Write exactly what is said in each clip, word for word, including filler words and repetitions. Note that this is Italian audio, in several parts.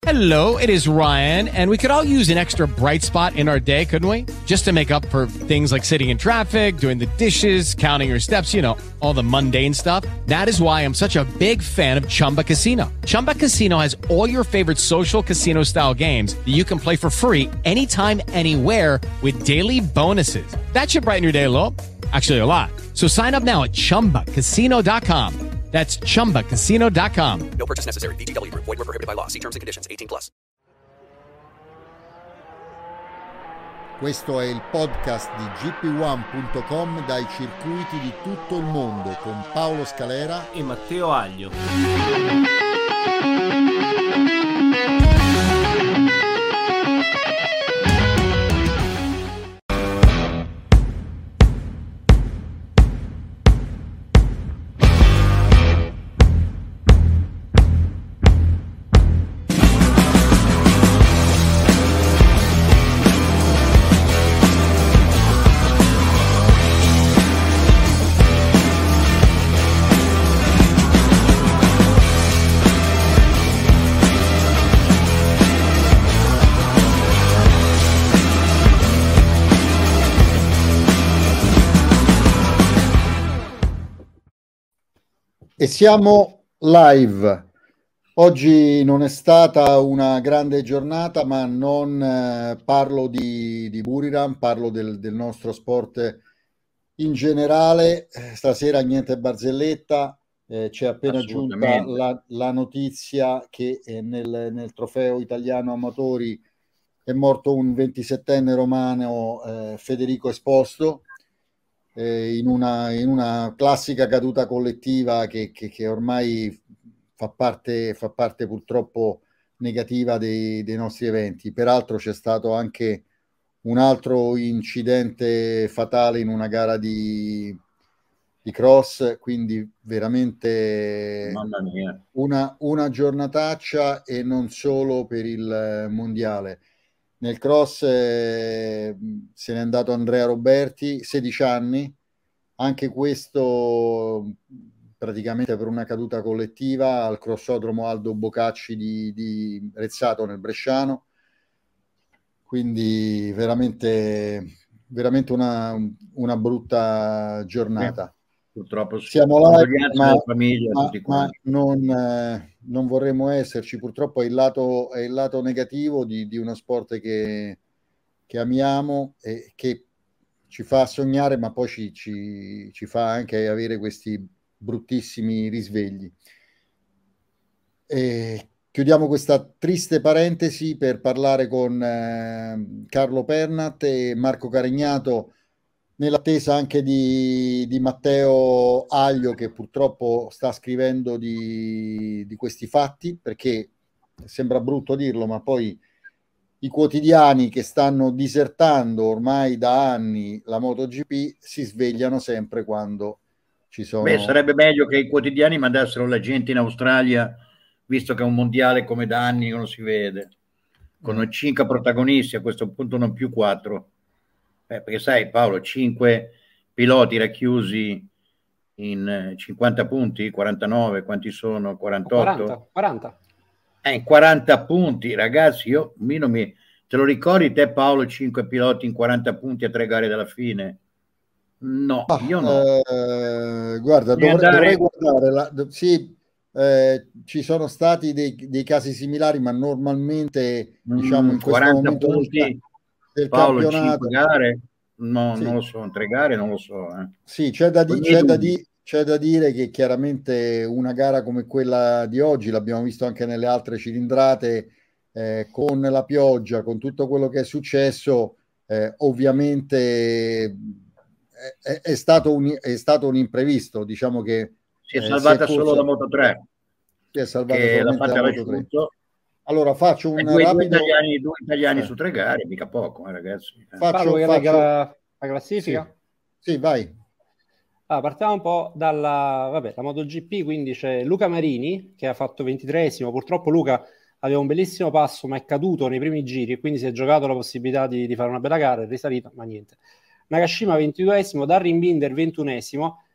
Hello, it is Ryan, and we could all use an extra bright spot in our day, couldn't we? Just to make up for things like sitting in traffic, doing the dishes, counting your steps, you know, all the mundane stuff. That is why I'm such a big fan of Chumba Casino. Chumba Casino has all your favorite social casino-style games that you can play for free anytime, anywhere with daily bonuses. That should brighten your day a little. Actually, a lot. So sign up now at chumba casino dot com. That's chumba casino dot com. No purchase necessary. V G W Group. Void where prohibited by law. See terms and conditions. eighteen plus. Questo è il podcast di G P one punto com dai circuiti di tutto il mondo con Paolo Scalera e Matteo Aglio. E siamo live. Oggi non è stata una grande giornata, ma non eh, parlo di, di Buriram, parlo del, del nostro sport in generale. Eh, stasera niente barzelletta, eh, c'è appena giunta la, la notizia che eh, nel, nel trofeo italiano amatori è morto un ventisettenne romano, eh, Federico Esposto, eh, in, una, in una classica caduta collettiva che, che, che ormai fa parte, fa parte purtroppo negativa dei, dei nostri eventi. Peraltro c'è stato anche un altro incidente fatale in una gara di, di cross, quindi veramente Mamma mia. Una, una giornataccia, e non solo per il mondiale. Nel cross eh, se n'è andato Andrea Roberti, sedici anni, anche questo praticamente per una caduta collettiva al crossodromo Aldo Bocacci di, di Rezzato nel Bresciano. Quindi veramente, veramente una, una brutta giornata. Purtroppo siamo là, ma, famiglia, ma, tutti ma non, eh, non vorremmo esserci. Purtroppo è il lato, è il lato negativo di, di uno sport che, che amiamo e che ci fa sognare, ma poi ci, ci, ci fa anche avere questi bruttissimi risvegli. E chiudiamo questa triste parentesi per parlare con eh, Carlo Pernat e Marco Carignato, nell'attesa anche di, di Matteo Aglio, che purtroppo sta scrivendo di, di questi fatti, perché sembra brutto dirlo, ma poi i quotidiani che stanno disertando ormai da anni la MotoGP si svegliano sempre quando ci sono... Beh, sarebbe meglio che i quotidiani mandassero la gente in Australia, visto che è un mondiale come da anni non si vede, con mm. cinque protagonisti, a questo punto non più quattro. Eh, perché sai Paolo, cinque piloti racchiusi in cinquanta punti, quarantanove, quanti sono? quarantotto? quaranta, quaranta. Eh, in quaranta punti, ragazzi, io mi non mi... Te lo ricordi te Paolo, cinque piloti in quaranta punti a tre gare dalla fine? No, ah, io no. Eh, guarda, dovrei, andare... dovrei guardare, la, sì, eh, ci sono stati dei, dei casi similari, ma normalmente diciamo in questo quaranta momento punti... del, del Paolo, campionato, cinque gare? No, sì. Non lo so, tre gare non lo so. Eh. Sì, c'è da, di, c'è, da di, c'è da dire che chiaramente una gara come quella di oggi, l'abbiamo visto anche nelle altre cilindrate, eh, con la pioggia, con tutto quello che è successo, eh, ovviamente è, è, stato un, è stato un imprevisto, diciamo che si è salvata eh, si è solo la Moto tre, si è salvata che l'ha fatta la Moto tre. Allora faccio un due, rapido... due italiani, due italiani eh. su tre gare, mica poco, eh, ragazzi. Eh. Faccio, faccio... La, la classifica? Sì, sì, vai. Allora, partiamo un po' dalla vabbè, la MotoGP, quindi c'è Luca Marini che ha fatto ventitreesimo. Purtroppo Luca aveva un bellissimo passo, ma è caduto nei primi giri e quindi si è giocato la possibilità di, di fare una bella gara, è risalito, ma niente. Nakashima ventiduesimo, Darren Binder ventunesimo,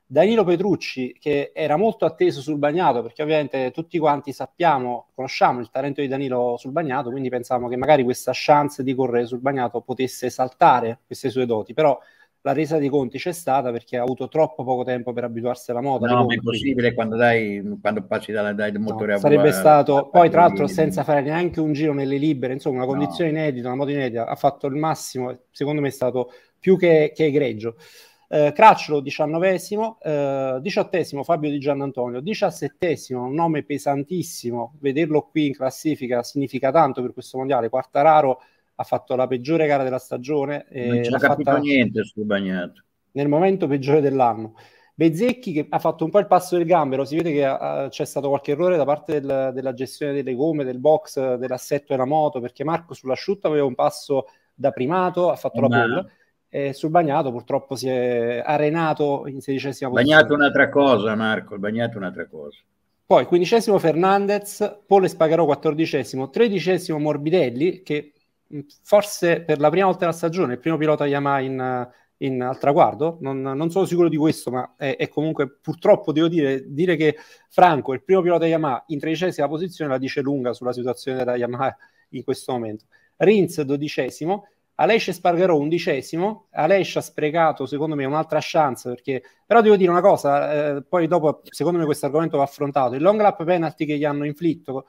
Danilo Petrucci, che era molto atteso sul bagnato, perché ovviamente tutti quanti sappiamo, conosciamo il talento di Danilo sul bagnato, quindi pensavamo che magari questa chance di correre sul bagnato potesse esaltare queste sue doti, però la resa dei conti c'è stata perché ha avuto troppo poco tempo per abituarsi alla moto. No, ma è impossibile quindi... quando, dai, quando passi dal, dai motore no, a sarebbe a, stato, a, poi tra a, l'altro senza fare neanche un giro nelle libere, insomma una condizione no. inedita, una moto inedita, ha fatto il massimo, secondo me è stato più che, che egregio. Eh, Cracciolo diciannovesimo, eh, diciottesimo Fabio Di Giannantonio, diciassettesimo, un nome pesantissimo, vederlo qui in classifica significa tanto per questo mondiale. Quartararo ha fatto la peggiore gara della stagione, non ci ha capito fatta niente sul bagnato nel momento peggiore dell'anno. Bezzecchi che ha fatto un po' il passo del gambero, si vede che uh, c'è stato qualche errore da parte del, della gestione delle gomme, del box, dell'assetto della moto, perché Marco sull'asciutto aveva un passo da primato, ha fatto oh, la pole, e sul bagnato purtroppo si è arenato in sedicesima posizione. Bagnato un'altra cosa, Marco, il bagnato un'altra cosa. Poi quindicesimo Fernandez, Pole Spargarò quattordicesimo, tredicesimo Morbidelli, che forse per la prima volta della stagione il primo pilota Yamaha in, in al traguardo, non, non sono sicuro di questo, ma è, è comunque purtroppo devo dire, dire che Franco è il primo pilota Yamaha in tredicesima posizione la dice lunga sulla situazione della Yamaha in questo momento. Rins dodicesimo, Aleix Spargarò undicesimo, Aleix ha sprecato secondo me un'altra chance, perché però devo dire una cosa, eh, poi dopo secondo me questo argomento va affrontato, il long lap penalty che gli hanno inflitto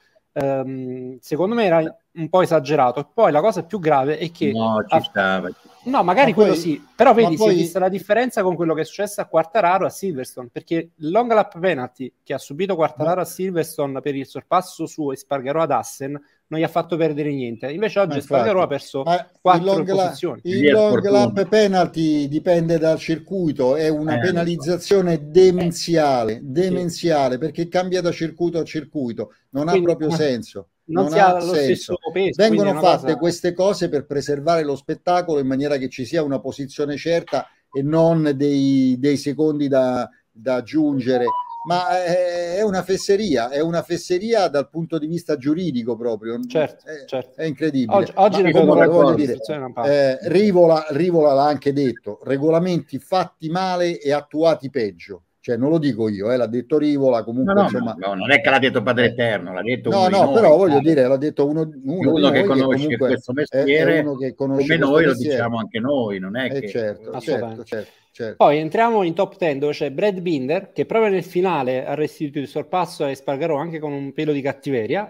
ehm, secondo me era un po' esagerato, e poi la cosa più grave è che no, ci stava. No, magari ma quello poi, sì, però vedi poi... si è vista la differenza con quello che è successo a Quartararo a Silverstone, perché il long lap penalty che ha subito Quartararo ma... a Silverstone per il sorpasso su Espargarò ad Assen non gli ha fatto perdere niente, invece oggi Espargarò ha perso quattro posizioni. Il long lap penalty dipende dal circuito, è una eh, penalizzazione demenziale, demenziale, eh. perché cambia da circuito a circuito, non quindi, ha proprio senso. Non, non si ha lo senso. Stesso peso, vengono fatte cosa... queste cose per preservare lo spettacolo in maniera che ci sia una posizione certa e non dei, dei secondi da, da aggiungere, ma è, è una fesseria, è una fesseria dal punto di vista giuridico proprio, certo, è, certo. è incredibile. Oggi, oggi ne comunque, voglio dire, eh, Rivola, Rivola l'ha anche detto, regolamenti fatti male e attuati peggio. Cioè, non lo dico io, eh, l'ha detto Rivola, comunque no, no, insomma... No, non è che l'ha detto Padre Eterno, l'ha detto no, uno no, di noi, però voglio eh. dire, l'ha detto uno, uno, uno di che noi conosce che questo mestiere, è, è uno che conosce come questo noi mestiere. Lo diciamo anche noi, non è eh, che... Certo, certo, certo, certo. Poi entriamo in top dieci dove c'è Brad Binder, che proprio nel finale ha restituito il sorpasso a Espargarò anche con un pelo di cattiveria,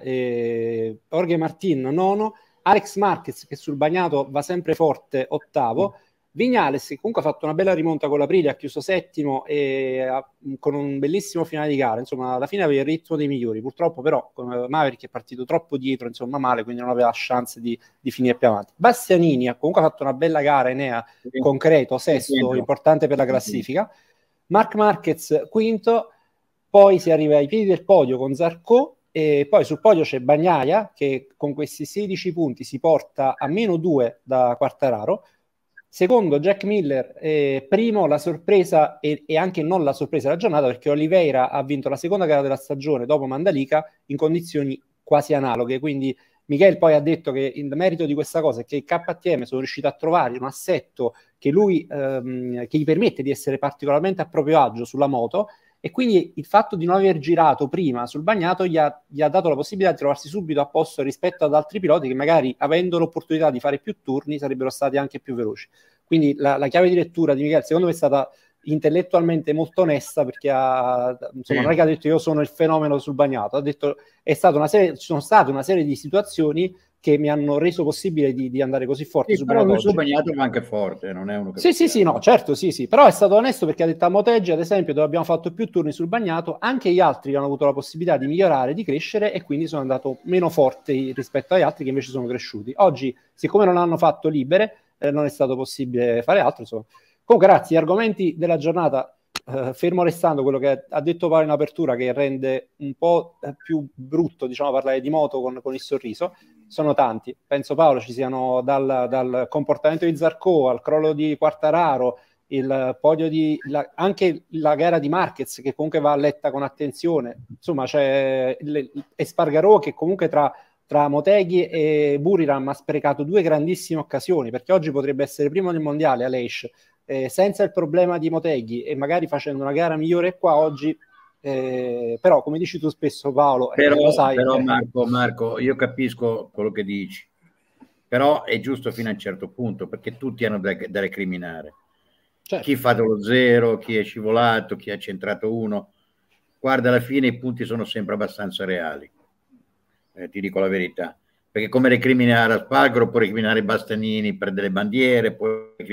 e Jorge Martin nono, Alex Marquez che sul bagnato va sempre forte ottavo, mm. Viñales che comunque ha fatto una bella rimonta con l'Aprilia, ha chiuso settimo e ha, con un bellissimo finale di gara, insomma alla fine aveva il ritmo dei migliori, purtroppo però come Maverick è partito troppo dietro, insomma male, quindi non aveva chance di, di finire più avanti. Bastianini ha comunque fatto una bella gara, Enea, sì. concreto, sesto, sì, importante per la classifica. Marc Marquez quinto, poi si arriva ai piedi del podio con Zarco, e poi sul podio c'è Bagnaia che con questi sedici punti si porta a meno due da Quartararo. Secondo Jack Miller, eh, primo la sorpresa e, e anche non la sorpresa della giornata, perché Oliveira ha vinto la seconda gara della stagione dopo Mandalika in condizioni quasi analoghe, quindi Michele poi ha detto che il merito di questa cosa è che i K T M sono riusciti a trovare un assetto che lui ehm, che gli permette di essere particolarmente a proprio agio sulla moto, e quindi il fatto di non aver girato prima sul bagnato gli ha, gli ha dato la possibilità di trovarsi subito a posto rispetto ad altri piloti che magari, avendo l'opportunità di fare più turni, sarebbero stati anche più veloci. Quindi la, la chiave di lettura di Michele secondo me è stata intellettualmente molto onesta, perché ha, insomma, sì. non è che ha detto io sono il fenomeno sul bagnato, ha detto è stata una serie, ci sono state una serie di situazioni che mi hanno reso possibile di, di andare così forte sì, sul però bagnato. Sul bagnato va anche forte, non è uno che sì sì sì no certo sì sì però è stato onesto, perché ha detto a Motegi ad esempio, dove abbiamo fatto più turni sul bagnato, anche gli altri hanno avuto la possibilità di migliorare, di crescere, e quindi sono andato meno forte rispetto agli altri che invece sono cresciuti. Oggi, siccome non hanno fatto libere, eh, non è stato possibile fare altro, insomma. Comunque ragazzi, gli argomenti della giornata, Uh, fermo restando quello che ha detto Paolo in apertura, che rende un po' più brutto, diciamo, parlare di moto con, con il sorriso, sono tanti. Penso, Paolo, ci siano dal, dal comportamento di Zarco al crollo di Quartararo, il podio di la, anche la gara di Marquez che comunque va letta con attenzione, insomma c'è Espargarò che comunque tra, tra Motegi e Buriram ha sprecato due grandissime occasioni, perché oggi potrebbe essere primo nel mondiale Aleix, eh, senza il problema di Motegi e magari facendo una gara migliore qua oggi, eh, però come dici tu spesso Paolo, però, eh, lo sai, però eh, Marco, Marco, io capisco quello che dici, però è giusto fino a un certo punto, perché tutti hanno da, da recriminare. certo. Chi fa dello zero, chi è scivolato, chi ha centrato uno. Guarda, alla fine i punti sono sempre abbastanza reali, eh, ti dico la verità, perché come recriminare Aspargaro, può recriminare Bastianini per delle bandiere, può,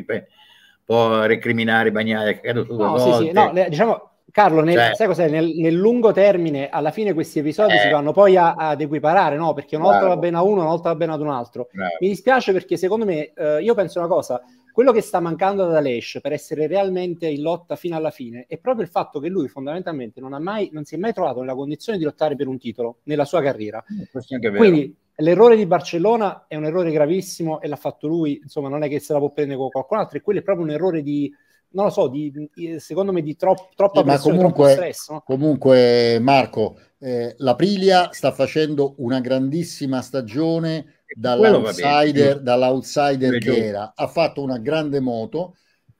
può recriminare Bagnaia che è caduto due No, volte. sì, sì, no, le- diciamo Carlo, nel, Cioè, sai cos'è? Nel, nel lungo termine, alla fine questi episodi eh, si vanno poi a- ad equiparare, no? Perché una volta bravo, va bene a uno, una volta va bene ad un altro. bravo. Mi dispiace perché secondo me, eh, io penso una cosa, quello che sta mancando ad Aleix per essere realmente in lotta fino alla fine è proprio il fatto che lui fondamentalmente non ha mai, non si è mai trovato nella condizione di lottare per un titolo nella sua carriera. Questo è anche vero. Quindi l'errore di Barcellona è un errore gravissimo e l'ha fatto lui, insomma non è che se la può prendere con qualcun altro, e quello è proprio un errore di, non lo so, di, di- secondo me di tro- troppa Sì, ma pressione, troppo comunque, stress, no? comunque Marco, eh, l'Aprilia sta facendo una grandissima stagione Quello va bene, dall'outsider, giusto. dall'outsider È che giusto. era. Ha fatto una grande moto,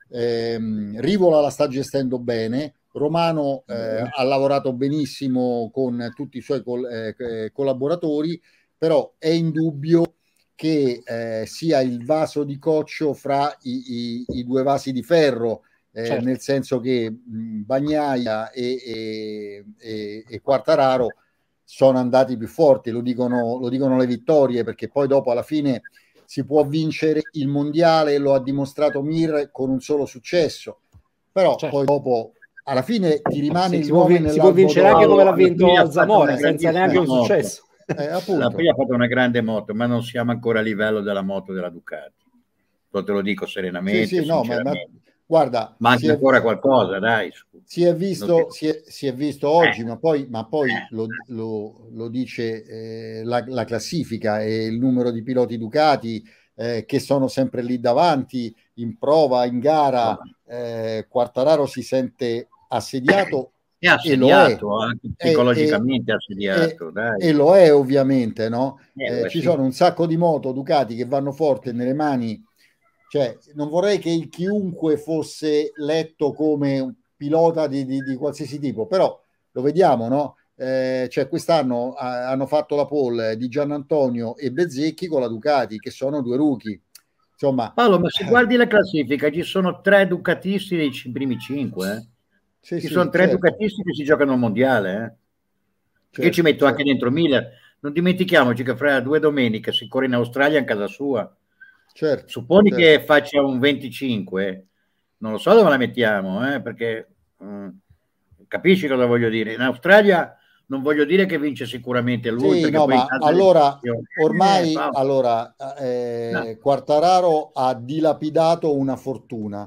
ehm, Rivola la sta gestendo bene, Romano eh, Mm. ha lavorato benissimo con tutti i suoi col- eh, eh, collaboratori, però è indubbio che eh, sia il vaso di coccio fra i, i- i due vasi di ferro, eh, Certo. nel senso che mh, Bagnaia e, e, e, e Quartararo sono andati più forti, lo dicono, lo dicono le vittorie, perché poi dopo alla fine si può vincere il mondiale, lo ha dimostrato Mir con un solo successo, però Certo. poi dopo alla fine ti rimane Sì, il si, può, nome vi- si può nell'albo vincere anche d'oro. come l'ha Alla vinto fine ha al fatto Zamora, una senza neanche un grandissima moto. successo. Eh, La appunto. Poi ha fatto una grande moto, ma non siamo ancora a livello della moto della Ducati. Lo te lo dico Sì, serenamente, sì, no, ma, ma sinceramente. guarda, si Manca è, ancora qualcosa, dai. su. si è Non visto, ti- si è, si è visto oggi, Eh, ma poi, ma poi eh. lo, lo- lo dice eh, la, la classifica e il numero di piloti Ducati eh, che sono sempre lì davanti, in prova, in gara. eh, Quartararo si sente assediato È e lo è, assediato, anche e, e- psicologicamente e- assediato, dai. e lo è ovviamente, no? Eh, Eh, beh, ci sì. sono un sacco di moto Ducati che vanno forte nelle mani, cioè non vorrei che il chiunque fosse letto come un pilota di, di- di qualsiasi tipo, però lo vediamo, no? Eh, cioè quest'anno ah, hanno fatto la pole di Giannantonio e Bezzecchi con la Ducati, che sono due rookie. Insomma, Paolo, ma se guardi la classifica, ci sono tre ducatisti nei c- primi cinque. Eh. sì, Ci sì, sono tre certo, ducatisti che si giocano al mondiale. Eh. Io certo, ci metto anche certo. dentro Miller. Non dimentichiamoci che fra due domeniche si corre in Australia in casa sua. Certo, Supponi certo. che faccia un venticinque, non lo so dove la mettiamo, eh, perché mm, capisci cosa voglio dire? In Australia non voglio dire che vince sicuramente lui, Sì, perché no, poi in ma casa allora eh, ormai Paolo, allora, no. eh, Quartararo ha dilapidato una fortuna.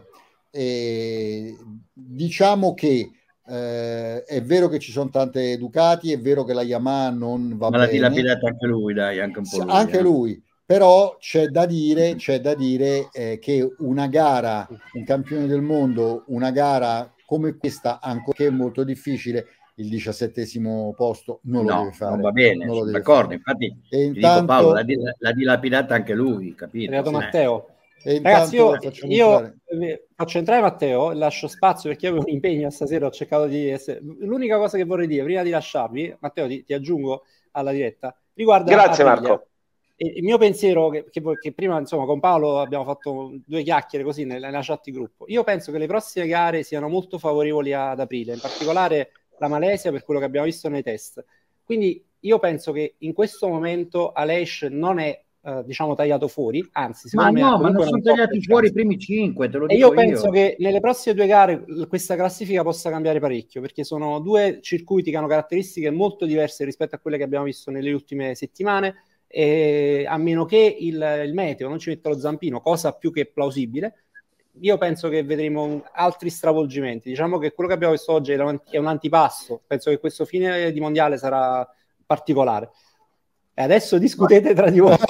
E diciamo che eh, è vero che ci sono tante Ducati, è vero che la Yamaha non va Ma l'ha bene, dilapidata anche lui, dai, anche un po' lui. anche eh. lui, però c'è da dire, c'è da dire eh, che una gara, un campione del mondo, una gara come questa, ancorché molto difficile, il diciassettesimo posto non lo No, deve fare. non va bene, non lo sono deve d'accordo. fare. Infatti, E ti dico intanto, Paolo, l'ha, di- l'ha dilapidata anche lui, È capito? arrivato Eh. Matteo. e Ragazzi, intanto io, facciamo io entrare. eh, faccio entrare Matteo, lascio spazio perché io avevo un impegno stasera, ho cercato di essere... L'unica cosa che vorrei dire, prima di lasciarvi, Matteo, ti, ti aggiungo alla diretta, riguarda Grazie Aprilia. Marco. E il mio pensiero, che, che, che prima insomma con Paolo abbiamo fatto due chiacchiere così nella, nella chat di gruppo, io penso che le prossime gare siano molto favorevoli ad aprile, in particolare la Malesia per quello che abbiamo visto nei test. Quindi io penso che in questo momento Aleix non è eh, diciamo tagliato fuori, anzi Ma secondo me no, ma comunque non sono una top tagliati chance. fuori i primi cinque, te lo E dico io penso io. che nelle prossime due gare questa classifica possa cambiare parecchio, perché sono due circuiti che hanno caratteristiche molto diverse rispetto a quelle che abbiamo visto nelle ultime settimane, e a meno che il, il meteo non ci metta lo zampino, cosa più che plausibile, io penso che vedremo un- altri stravolgimenti. Diciamo che quello che abbiamo visto oggi è un, è un antipasto, penso che questo fine di mondiale sarà particolare. E adesso discutete tra di voi.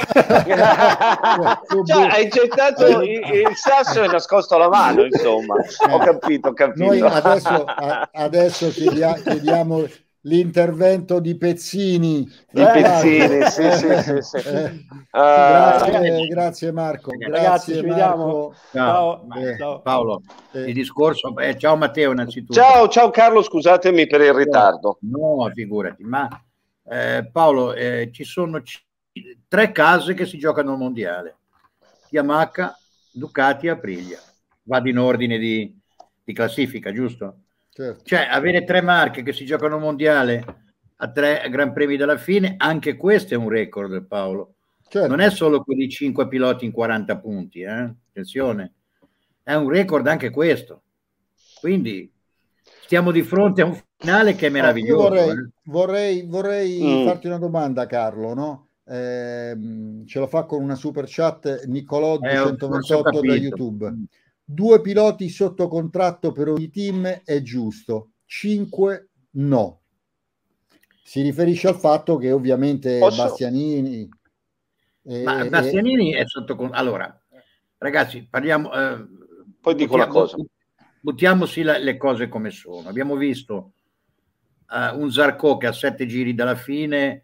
Cioè, hai gettato il, il sasso e nascosto la mano, insomma. Ho capito, ho capito. Noi adesso, a- adesso chiedia- chiediamo l'intervento di Pezzini. Di Eh, Pezzini, Marco. sì, sì, sì, sì. Eh, Ah, grazie, grazie Marco. Ragazzi, Grazie ci Marco. vediamo. Ciao. Ciao. Eh, Ciao. Paolo, eh. il discorso, eh, ciao Matteo innanzitutto. ciao, ciao Carlo, scusatemi per il ritardo. No, figurati, ma eh, Paolo, eh, ci sono c- tre case che si giocano al mondiale: Yamaha, Ducati e Aprilia. Vado in ordine di, di classifica, giusto? Certo. Cioè, avere tre marche che si giocano al mondiale a tre Gran Premi dalla fine, anche questo è un record, Paolo. Certo. Non è solo quelli cinque piloti in quaranta punti, eh? Attenzione, è un record anche questo. Quindi stiamo di fronte a un finale che è meraviglioso. No, io vorrei, eh. vorrei, vorrei Mm. farti una domanda, Carlo, no? Ehm, ce lo fa con una super chat Nicolò Eh, ho- duecentoventotto forse ho da capito. YouTube. Due piloti sotto contratto per ogni team è giusto, cinque no. Si riferisce al fatto che ovviamente Posso- Bastianini e- Ma e- Bastianini è sotto con... Allora, ragazzi, parliamo... eh, Poi dico una buttiamo- cosa. Buttiamoci la- le cose come sono. Abbiamo visto eh, un Zarco che a sette giri dalla fine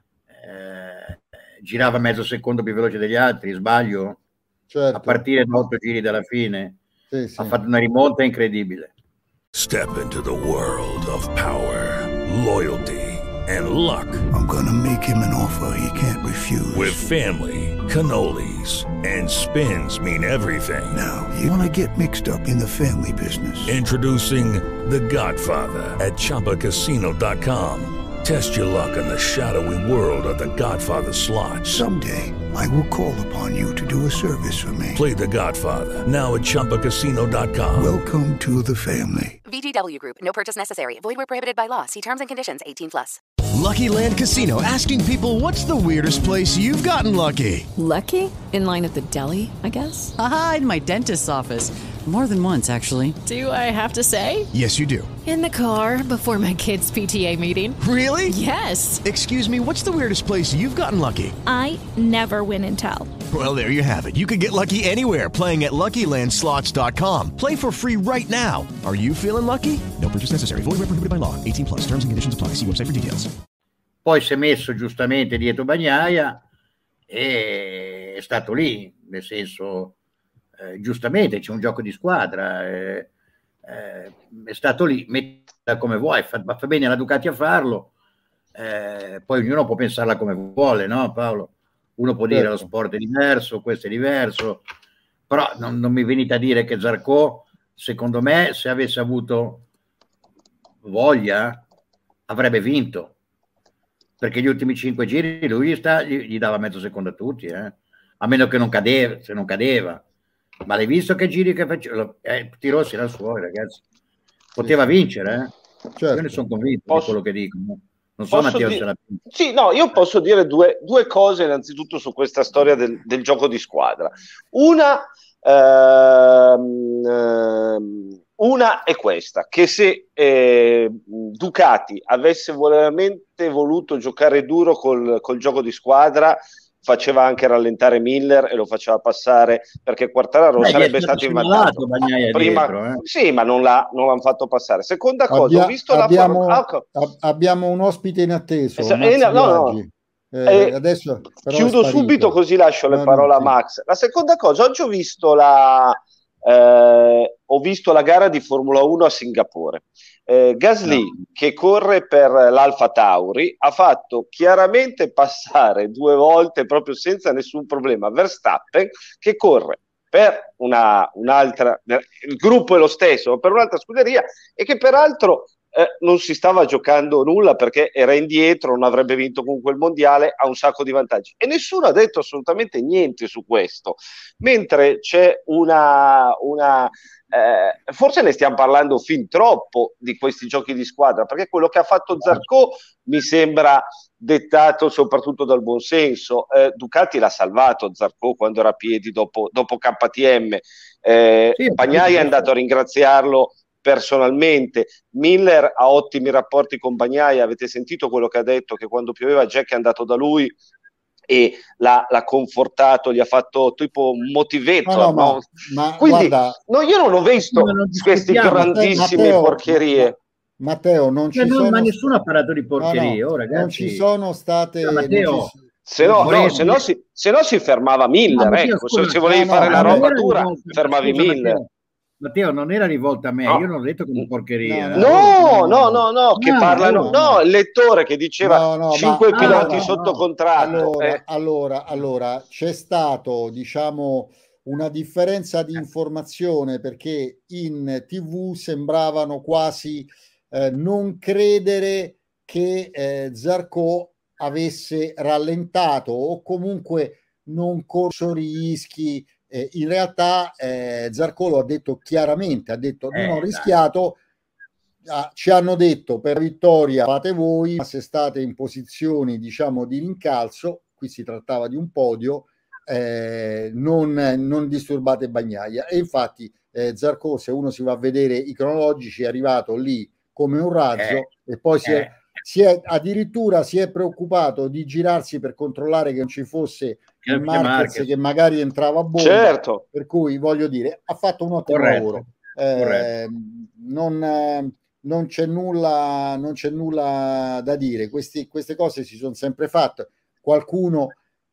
eh, girava mezzo secondo più veloce degli altri, sbaglio? certo, A partire da otto giri dalla fine sì, sì. ha fatto una rimonta incredibile. Step into the world of power, loyalty, and luck. I'm gonna make him an offer he can't refuse. With family, cannolis, and spins mean everything. Now, you wanna get mixed up in the family business. Introducing The Godfather at Chumba Casino dot com. Test your luck in the shadowy world of The Godfather slot. Someday, I will call upon you to do a service for me. Play The Godfather now at Chumba Casino dot com. Welcome to the family. V G W Group. No purchase necessary. Void where prohibited by law. See terms and conditions. eighteen plus. Lucky Land Casino, asking people, what's the weirdest place you've gotten lucky? Lucky? In line at the deli, I guess? Aha, in my dentist's office. More than once, actually. Do I have to say? Yes, you do. In the car before my kids' P T A meeting. Really? Yes. Excuse me, what's the weirdest place you've gotten lucky? I never win and tell. Well, there you have it. You can get lucky anywhere, playing at Lucky Land Slots dot com. Play for free right now. Are you feeling lucky? No purchase necessary. Void where prohibited by law. eighteen plus. Terms and conditions apply. See website for details. Poi si è messo giustamente dietro Bagnaia e è stato lì, nel senso, eh, giustamente c'è un gioco di squadra, eh, eh, è stato lì, mettila come vuoi, fa, fa bene la Ducati a farlo, eh, poi ognuno può pensarla come vuole, no Paolo? Uno può dire Certo. lo sport è diverso, questo è diverso, però non, non mi venite a dire che Zarco, secondo me, se avesse avuto voglia, avrebbe vinto. Perché gli ultimi cinque giri lui gli, sta, gli, gli dava mezzo secondo a tutti, eh? A meno che non cadeva, se non cadeva. Ma l'hai visto che giri che faceva? Eh, Tirossi era suoi, ragazzi. Poteva vincere, eh? Certo. Io ne sono convinto Posso- di quello che dico. No? Non so Posso Matteo dire- se la pensa. Sì, no, io posso dire due, due cose innanzitutto su questa storia del, del gioco di squadra. Una, ehm, ehm, una è questa, che se eh, Ducati avesse veramente voluto giocare duro col, col gioco di squadra, faceva anche rallentare Miller e lo faceva passare, perché Quartararo Beh, gli è sarebbe stato stato in vantaggio. segnalato Bagnaia Prima, dietro, eh. sì, ma non, l'ha, non l'hanno fatto passare. Seconda cosa, Abbia- ho visto abbiamo, la forma. ab- abbiamo un ospite in atteso, Esa- Max eh, no, no, no. Biaggi. Eh, Eh, adesso però è Chiudo sparito. subito così lascio le No, no, parole a sì. Max. La seconda cosa, oggi ho visto la, eh, ho visto la gara di Formula uno a Singapore. Eh, Gasly, No. che corre per l'Alfa Tauri, ha fatto chiaramente passare due volte proprio senza nessun problema Verstappen, che corre per una, un'altra, il gruppo è lo stesso, ma per un'altra scuderia, e che peraltro eh, non si stava giocando nulla perché era indietro, non avrebbe vinto comunque il mondiale, ha un sacco di vantaggi. E nessuno ha detto assolutamente niente su questo. Mentre c'è una... una eh, forse ne stiamo parlando fin troppo di questi giochi di squadra, perché quello che ha fatto Zarco mi sembra dettato soprattutto dal buonsenso. Eh, Ducati l'ha salvato Zarco quando era a piedi dopo, dopo K T M. Eh, Sì, Bagnaia è andato a ringraziarlo personalmente. Miller ha ottimi rapporti con Bagnaia, avete sentito quello che ha detto, che quando pioveva Jack è andato da lui e l'ha, l'ha confortato, gli ha fatto tipo un motivator, No, no, no? ma, ma Quindi guarda, no, io non ho visto Ma non queste discutiamo, grandissime Matteo, porcherie. Matteo, non ci Ma, non, sono... ma nessuno ha parlato di porcherie, no, no, oh, ragazzi. non ci sono state... No, Matteo, ci... Se no, Volevo... no, se no, si, se no si fermava Miller, no, ecco. scusa, Se, se volevi no, fare no, la no, roba non dura, rivolta, fermavi scusa, Miller. Matteo, Matteo, non era rivolta a me, No. io non ho detto che è porcheria. No, No, no, no, no, che No, parlano... no, No, no. il lettore che diceva No, no, cinque ma piloti allora, sotto no. contratto. Allora, eh. allora, allora, c'è stato, diciamo, una differenza di informazione perché in tivù sembravano quasi eh, non credere che eh, Zarco avesse rallentato o comunque non corso rischi. Eh, in realtà eh, Zarco lo ha detto chiaramente, ha detto non ho Eh, rischiato. Ah, ci hanno detto per vittoria fate voi, ma se state in posizioni diciamo di rincalzo, qui si trattava di un podio, eh, non, non disturbate Bagnaia. E infatti eh, Zarco, se uno si va a vedere i cronologici, è arrivato lì come un razzo Eh, e poi si è, eh. si è addirittura si è preoccupato di girarsi per controllare che non ci fosse Che- il che Marquez, Marquez. che magari entrava a bomba, Certo. per cui voglio dire ha fatto un ottimo Corretto, lavoro. Eh, corretto. non, eh, non c'è nulla, non c'è nulla da dire. Questi, queste cose si sono sempre fatte. Qualcuno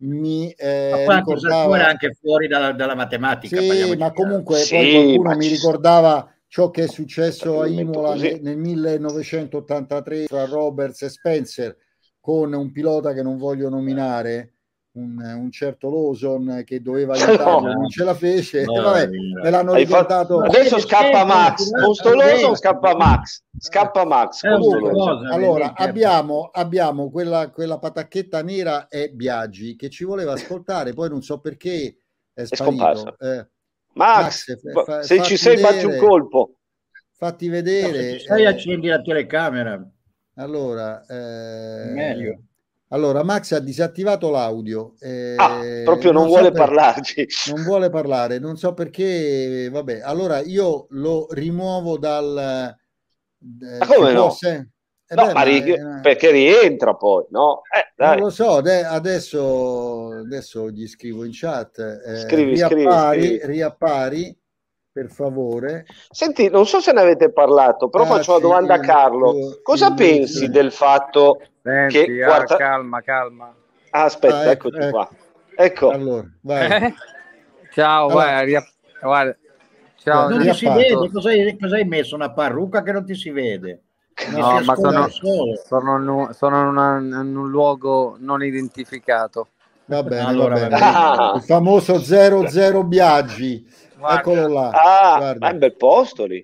mi eh, Ma qua ricordava era anche fuori dalla, dalla matematica. sì, parliamoci ma chiaro. comunque Sì, poi qualcuno ma mi ci- ricordava ciò che è successo a Metto Imola così. nel, nel millenovecentottantatré tra Roberts e Spencer con un pilota che non voglio nominare, un, un certo Lawson che doveva aiutarlo, No. non ce la fece. No, Vabbè, è vero. me l'hanno Hai fatto- ricordato. Adesso scappa Max. Con sto Lawson scappa Max. Scappa Max. È Con sto una Lawson. cosa, Allora, vedete? abbiamo, abbiamo quella, quella patacchetta nera è Biaggi che ci voleva ascoltare, poi non so perché è È scomparso. sparito. Eh, Max, Max, fa- se ci fatti sei, fatti un vedere. colpo. Fatti Se vedere. ci sei, eh, accendi la telecamera. allora, eh, Meglio. allora, Max ha disattivato l'audio. eh, Ah, proprio non so vuole per- parlarci. Non vuole parlare, non so perché. Vabbè, allora io lo rimuovo dal. eh, Ma come ci può no? se- eh No, beh, ma ma, ri- eh, perché rientra poi, no? Eh, non dai. lo so, ade- adesso, adesso gli scrivo in chat. eh, Scrivi, riappari, scrivi, scrivi. riappari, per favore. Senti, non so se ne avete parlato, però faccio una Taci domanda a il Carlo. tuo- Cosa il- pensi il- del fatto Senti, che ah, quarta... calma, calma. Ah, aspetta, Ah, ecco, eccoti ecco. qua. Ecco. Allora, vai. Eh? Ciao, Allora- guarda, ria- guarda. Ciao, Non Ria- ti si riapparto. vede? Cosa hai, cosa hai messo? Una parrucca che non ti si vede? Che No, si ma ascolta sono, solo. sono, in un- sono in, una- in un luogo non identificato. Va bene, Allora, va bene. Ah. Il famoso zero zero Biaggi. Guarda. Eccolo là. Ah, Guarda. ma è un bel posto lì.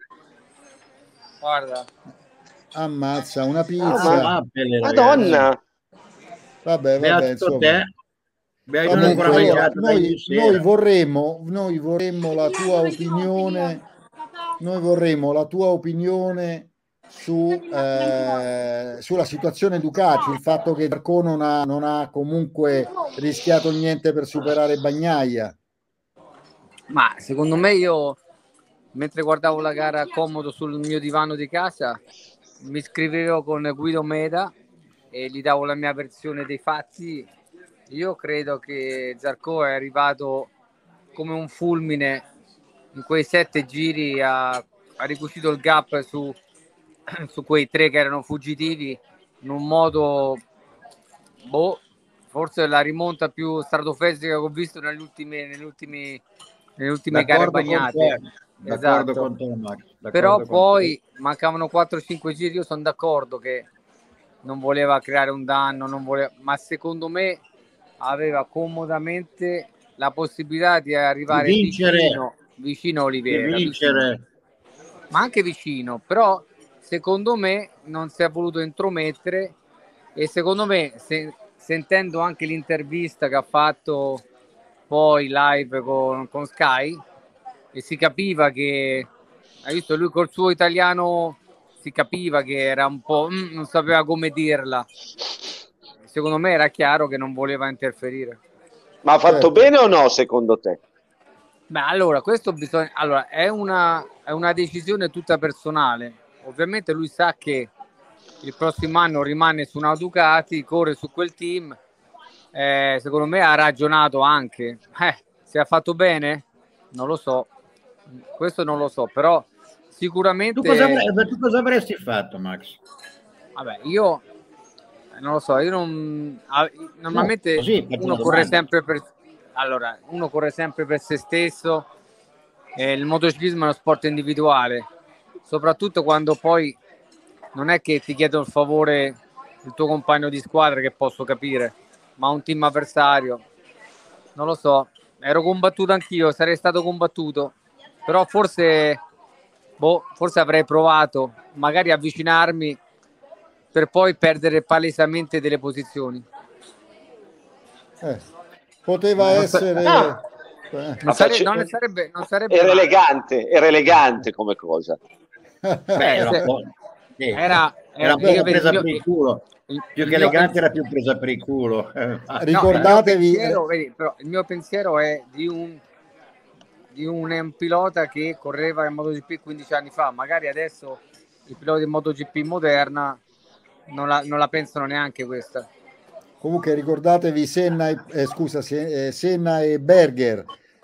Guarda, Ammazza, una Ah, pizza. ma- Appele, ragazzi. Madonna. Vabbè, vabbè, Beato insomma. te. Beato non Comunque, ancora allora, mangiato da noi, ieri sera. noi vorremmo, noi vorremmo la tua opinione, noi vorremmo la tua opinione su, eh, sulla situazione Ducati, il fatto che Zarco non ha, non ha comunque rischiato niente per superare Bagnaia. ma secondo me io, mentre guardavo la gara comodo sul mio divano di casa, mi scrivevo con Guido Meda e gli davo la mia versione dei fatti. Io credo che Zarco è arrivato come un fulmine in quei sette giri, ha, ha ricucito il gap su, su quei tre che erano fuggitivi in un modo, boh, forse la rimonta più stratosferica che ho visto negli ultimi, negli ultimi, nelle ultime gare D'accordo con bagnate. te. D'accordo Esatto. con te, Max. D'accordo Però con poi mancavano quattro cinque giri, io sono d'accordo che non voleva creare un danno, non voleva, ma secondo me aveva comodamente la possibilità di arrivare Di vincere. vicino, vicino a te. Oliveira, Di vincere. vicino, ma anche vicino, però secondo me non si è voluto intromettere e secondo me, se, sentendo anche l'intervista che ha fatto poi live con, con Sky, e si capiva che, hai visto, lui col suo italiano si capiva che era un po', mm, non sapeva come dirla. Secondo me era chiaro che non voleva interferire. Ma ha fatto Certo. bene o no, secondo te? Beh, allora, questo bisogna, allora, è una, è una decisione tutta personale. Ovviamente lui sa che il prossimo anno rimane su una Ducati, corre su quel team. Eh, secondo me ha ragionato anche. Eh, se ha fatto bene? Non lo so. Questo non lo so, però sicuramente... Tu cosa, avresti, tu cosa avresti fatto, Max? Vabbè, io non lo so, io non... Normalmente no, così, uno corre sempre per... Allora, uno corre sempre per se stesso, e il motociclismo è uno sport individuale, soprattutto quando poi non è che ti chiedono il favore il tuo compagno di squadra, che posso capire, ma un team avversario, non lo so, ero combattuto anch'io, sarei stato combattuto, però forse, boh, forse avrei provato magari avvicinarmi per poi perdere palesemente delle posizioni. Eh, poteva non essere... Sa- eh. non, sare- non ne sarebbe, non sarebbe era male. elegante, era elegante come cosa. Beh, era, se, un po', sì. era, era, era era presa mio, per il culo. Il, più il che elegante mio, era più presa per il culo. Ricordatevi... No, il, mio pensiero, vedi, però, il mio pensiero è di un, di un, un pilota che correva in MotoGP quindici anni fa. Magari adesso i piloti in MotoGP moderna non la, non la pensano neanche questa. Comunque ricordatevi Senna e, eh, scusa, se, eh, Senna e Berger,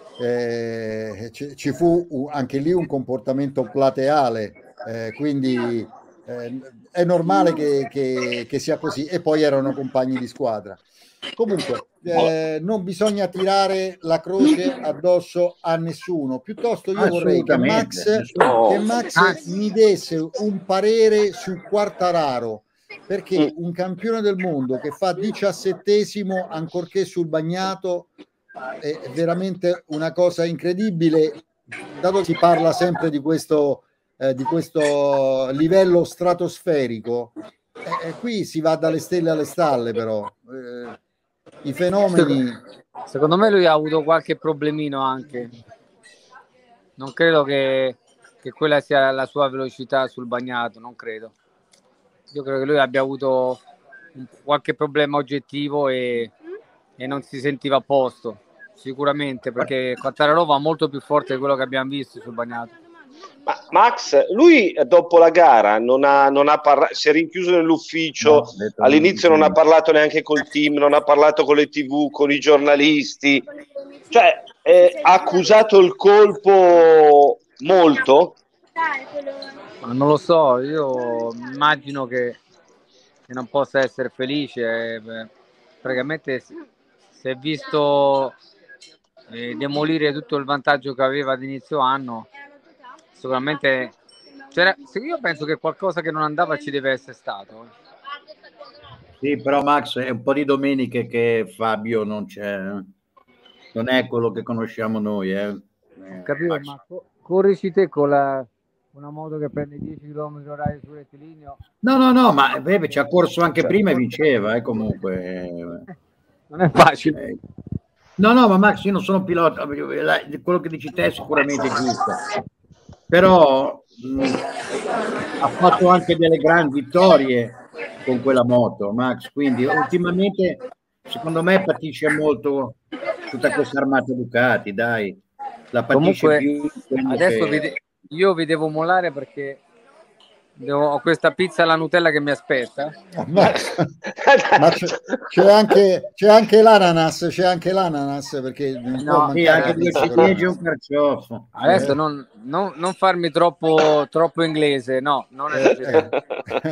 eh, ci, ci fu anche lì un comportamento plateale, eh, quindi eh, è normale che, che, che sia così, e poi erano compagni di squadra. Comunque eh, non bisogna tirare la croce addosso a nessuno, piuttosto io vorrei che Max, che Max mi desse un parere su Quartararo, perché un campione del mondo che fa diciassettesimo ancorché sul bagnato è veramente una cosa incredibile, dato che si parla sempre di questo, eh, di questo livello stratosferico. Eh, eh, qui si va dalle stelle alle stalle, però eh, i fenomeni... Secondo me lui ha avuto qualche problemino anche, non credo che, che quella sia la sua velocità sul bagnato, non credo. Io credo che lui abbia avuto qualche problema oggettivo e, e non si sentiva a posto, sicuramente, perché Quartararo va molto più forte di quello che abbiamo visto sul bagnato. Ma Max, lui dopo la gara non ha, non ha parlato, si è rinchiuso nell'ufficio, no, all'inizio non ha parlato neanche col team, non ha parlato con le tivù, con i giornalisti, cioè eh, ha accusato il colpo molto. Non lo so, io immagino che, che non possa essere felice, eh, praticamente si è visto eh, demolire tutto il vantaggio che aveva ad inizio anno. Sicuramente c'era, io penso che qualcosa che non andava ci deve essere stato. Sì, però Max, è un po' di domeniche che Fabio non c'è, non è quello che conosciamo noi. Eh. Eh, Capito, Max. ma co- corrici te con la, una moto che prende dieci chilometri orari sul rettilineo. No, no, no, ma beh, ci ha corso anche prima e vinceva, eh, comunque. Non è facile. Eh. No, no, ma Max, io non sono pilota, quello che dici te è sicuramente giusto. Però mh, ha fatto anche delle grandi vittorie con quella moto, Max, quindi ultimamente secondo me patisce molto tutta questa armata Ducati, dai, la patisce. Comunque, più adesso che... vi de- io vi devo molare perché devo, ho questa pizza alla Nutella che mi aspetta. Ma, ma c'è, c'è anche c'è anche l'ananas, c'è anche l'ananas perché non No, può sì, mancare anche due la pizza ciliegie e con un carciofo. Adesso Eh. non, non, non farmi troppo, troppo inglese, no, non esagerare.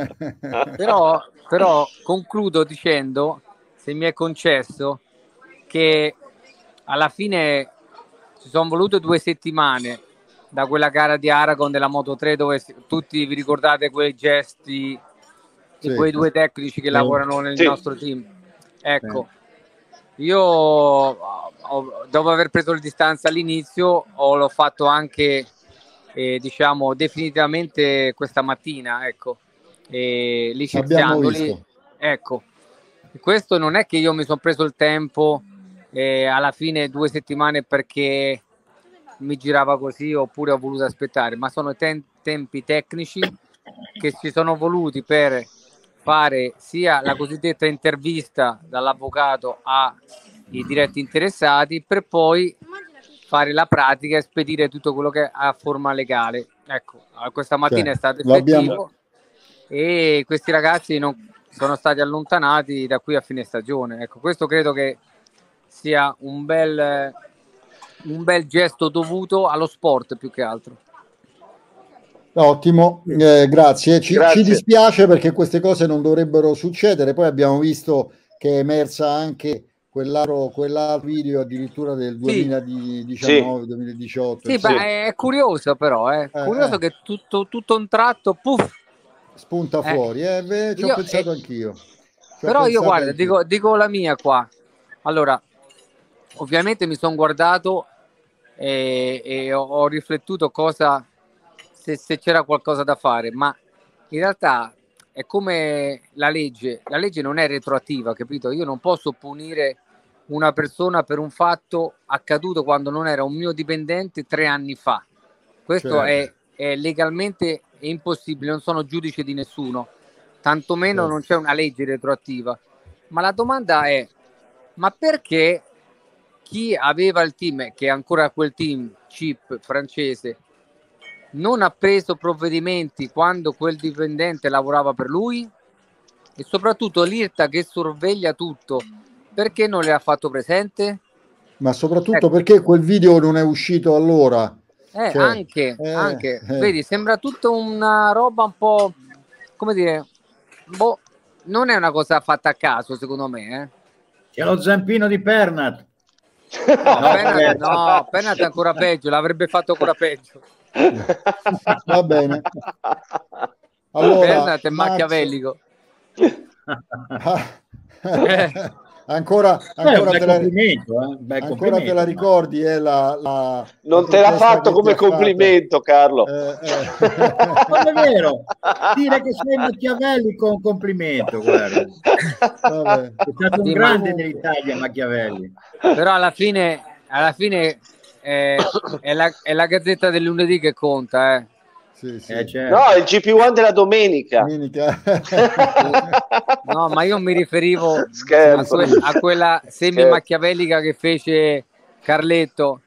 però, però concludo dicendo, se mi è concesso, che alla fine ci sono volute due settimane da quella gara di Aragon della Moto tre, dove tutti vi ricordate quei gesti di Sì. quei due tecnici che Sì. lavorano nel Sì. nostro team. Ecco, io ho, dopo aver preso le distanze all'inizio, ho, l'ho fatto anche eh, diciamo definitivamente questa mattina, ecco, e licenziandoli. Ecco, questo non è che io mi sono preso il tempo eh, alla fine due settimane perché mi girava così oppure ho voluto aspettare, ma sono ten- tempi tecnici che ci sono voluti per fare sia la cosiddetta intervista dall'avvocato ai diretti interessati, per poi fare la pratica e spedire tutto quello che ha forma legale. Ecco, questa mattina Cioè, è stato lo abbiamo- effettivo e questi ragazzi non sono stati allontanati da qui a fine stagione. Ecco, questo credo che sia un bel, un bel gesto dovuto allo sport più che altro. Ottimo, eh, grazie. Ci, Grazie. ci dispiace perché queste cose non dovrebbero succedere. Poi abbiamo visto che è emersa anche quell'altro, quell'altro video addirittura del duemiladiciannove duemiladiciotto. Sì, insomma. beh, è curioso però, è Eh, curioso eh. che tutto, tutto un tratto, puff, spunta Eh, fuori. Eh, beh, ci ho io- pensato eh, anch'io. Ci ho però io pensato guarda, anch'io. dico, dico la mia qua. Allora, ovviamente mi sono guardato e, e ho, ho riflettuto cosa se, se c'era qualcosa da fare, ma in realtà è come la legge, la legge non è retroattiva, capito? Io non posso punire una persona per un fatto accaduto quando non era un mio dipendente tre anni fa. Questo Certo. è, è legalmente impossibile, non sono giudice di nessuno, tantomeno Certo. non c'è una legge retroattiva. Ma la domanda è, ma perché chi aveva il team, che è ancora quel team chip francese, non ha preso provvedimenti quando quel dipendente lavorava per lui? E soprattutto l'IRTA che sorveglia tutto, perché non le ha fatto presente? Ma soprattutto Ecco. perché quel video non è uscito allora? Eh, Cioè, anche, eh, anche. eh. Vedi, sembra tutta una roba un po', come dire, boh, non è una cosa fatta a caso, secondo me, eh. C'è lo zampino di Pernat. No, Pennant, no, Pennant è ancora peggio, l'avrebbe fatto ancora peggio. Va bene. Allora, Pennant è Max- machiavellico. ancora, Beh, un ancora, bel te la, complimento, eh? Un bel ancora complimento, te la ma- ricordi? Eh, la, la, Non la te l'ha protesta fatto che come ti ha complimento, Carlo. fatto? Eh, eh. Non è vero, dire che sei Machiavellico è un complimento, guarda. Vabbè. È stato un Sì, ma- grande dell'Italia Machiavelli. Però alla fine, alla fine eh, è, la, è la Gazzetta del lunedì che conta, eh. Sì, sì. Eh, certo. No, è il G P uno della domenica. Domenica. No, ma io mi riferivo a, Scherzo. que- a quella semi machiavellica che fece Carletto.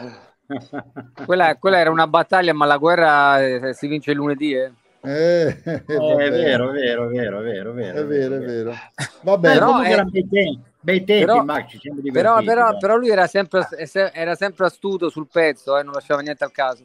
Quella, quella era una battaglia, ma la guerra eh, si vince il lunedì, eh. Eh, Eh, va è bene. vero, è vero, è vero, è vero, è vero. È vero, è vero. Va Beh, bene. Però comunque è- erano bei tempi, bei tempi, però- Max, ci siamo Però, divertiti. però, dai. però lui era sempre, era sempre astuto sul pezzo, eh, non lasciava niente al caso.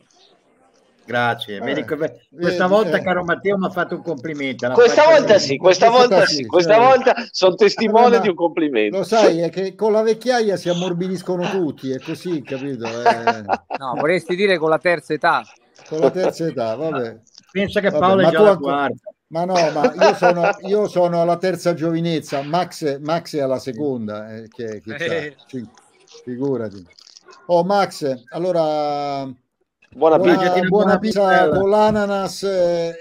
Grazie. Vedi Eh, che- vedi, questa volta, eh. caro Matteo, mi ha fatto un complimento. La Questa faccio volta io. sì, questa Questa volta sì, sì, questa cioè- volta sono testimone Vabbè, ma di un complimento. Lo sai, è che con la vecchiaia si ammorbidiscono tutti, è così, capito? Eh, No, vorresti dire con la terza età. con la terza età, vabbè. Pensa che Vabbè, Paolo ma è già tu la ancora- quarta. Ma no, ma io sono, io sono alla terza giovinezza, Max, Max è alla seconda, eh, che, che c'ha? Eh. Sì, figurati. Oh Max, allora Buona buona, pizza. buona buona pizza pizzella. con l'ananas eh,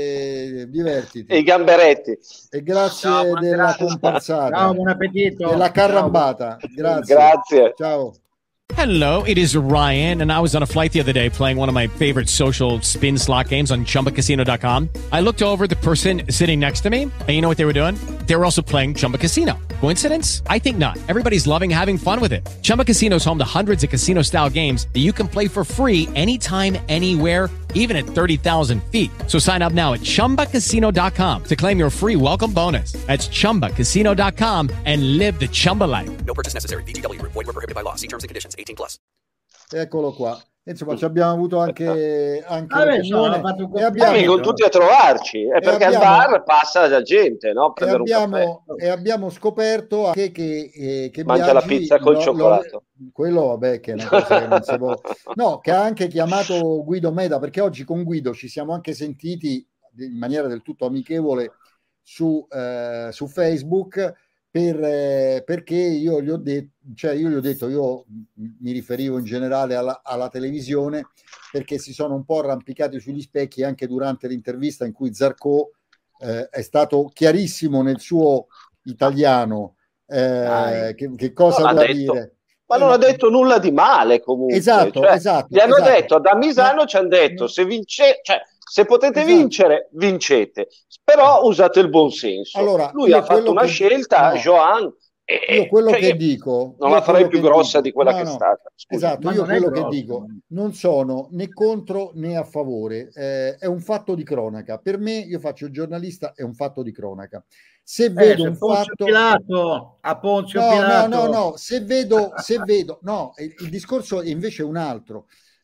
e divertiti. E i gamberetti. E grazie Ciao, buona della serata. comparsata, Ciao, buon appetito. della Ciao. carambata. Grazie. Grazie. Ciao. Hello, it is Ryan, and I was on a flight the other day playing one of my favorite social spin slot games on chumba casino dot com. I looked over at the person sitting next to me, and you know what they were doing? They were also playing Chumba Casino. Coincidence? I think not. Everybody's loving having fun with it. Chumba Casino is home to hundreds of casino-style games that you can play for free anytime, anywhere, even at thirty thousand feet. So sign up now at chumba casino dot com to claim your free welcome bonus. That's chumba casino dot com and live the Chumba life. No purchase necessary. V G W Group. Void where prohibited by law. See terms and conditions. eighteen plus. Eccolo qua. Insomma, ci abbiamo avuto anche, anche Vabbè, l'opinione no, ha fatto un e Siamo abbiamo, tutti a trovarci, è perché abbiamo- al bar passa la gente, no? e Prendere un abbiamo, caffè. e abbiamo scoperto anche che, eh, che Mangia la Biaggi pizza col lo- lo- cioccolato. quello vabbè che è una cosa che non si può. No, che ha anche chiamato Guido Meda, perché oggi con Guido ci siamo anche sentiti in maniera del tutto amichevole su, eh, su Facebook per, eh, perché io gli ho detto, cioè io gli ho detto, io mi riferivo in generale alla, alla televisione, perché si sono un po' arrampicati sugli specchi anche durante l'intervista in cui Zarco eh, è stato chiarissimo nel suo italiano eh, che, che cosa Non ha voleva detto. dire. Ma non ha detto nulla di male comunque. Esatto, Cioè, esatto, Gli hanno esatto. detto, da Misano No, ci hanno detto, no. se vince, cioè, se potete Esatto. vincere, vincete. Però usate il buon senso. Allora, Lui io ha fatto quello una che- scelta, no. Joan. E, Io quello cioè, che io dico non io la farei quello più che grossa dico- di quella no, che è no. stata. Scusa. Esatto, Ma io non è quello che grosso. dico non sono né contro né a favore, eh, è un fatto di cronaca. Per me, io faccio il giornalista, è un fatto di cronaca. Se Eh, vedo se un Ponzio fatto... Pilato, a Ponzio No, no, Pilato. no, no, se vedo, se vedo, no, il, il discorso è invece un altro.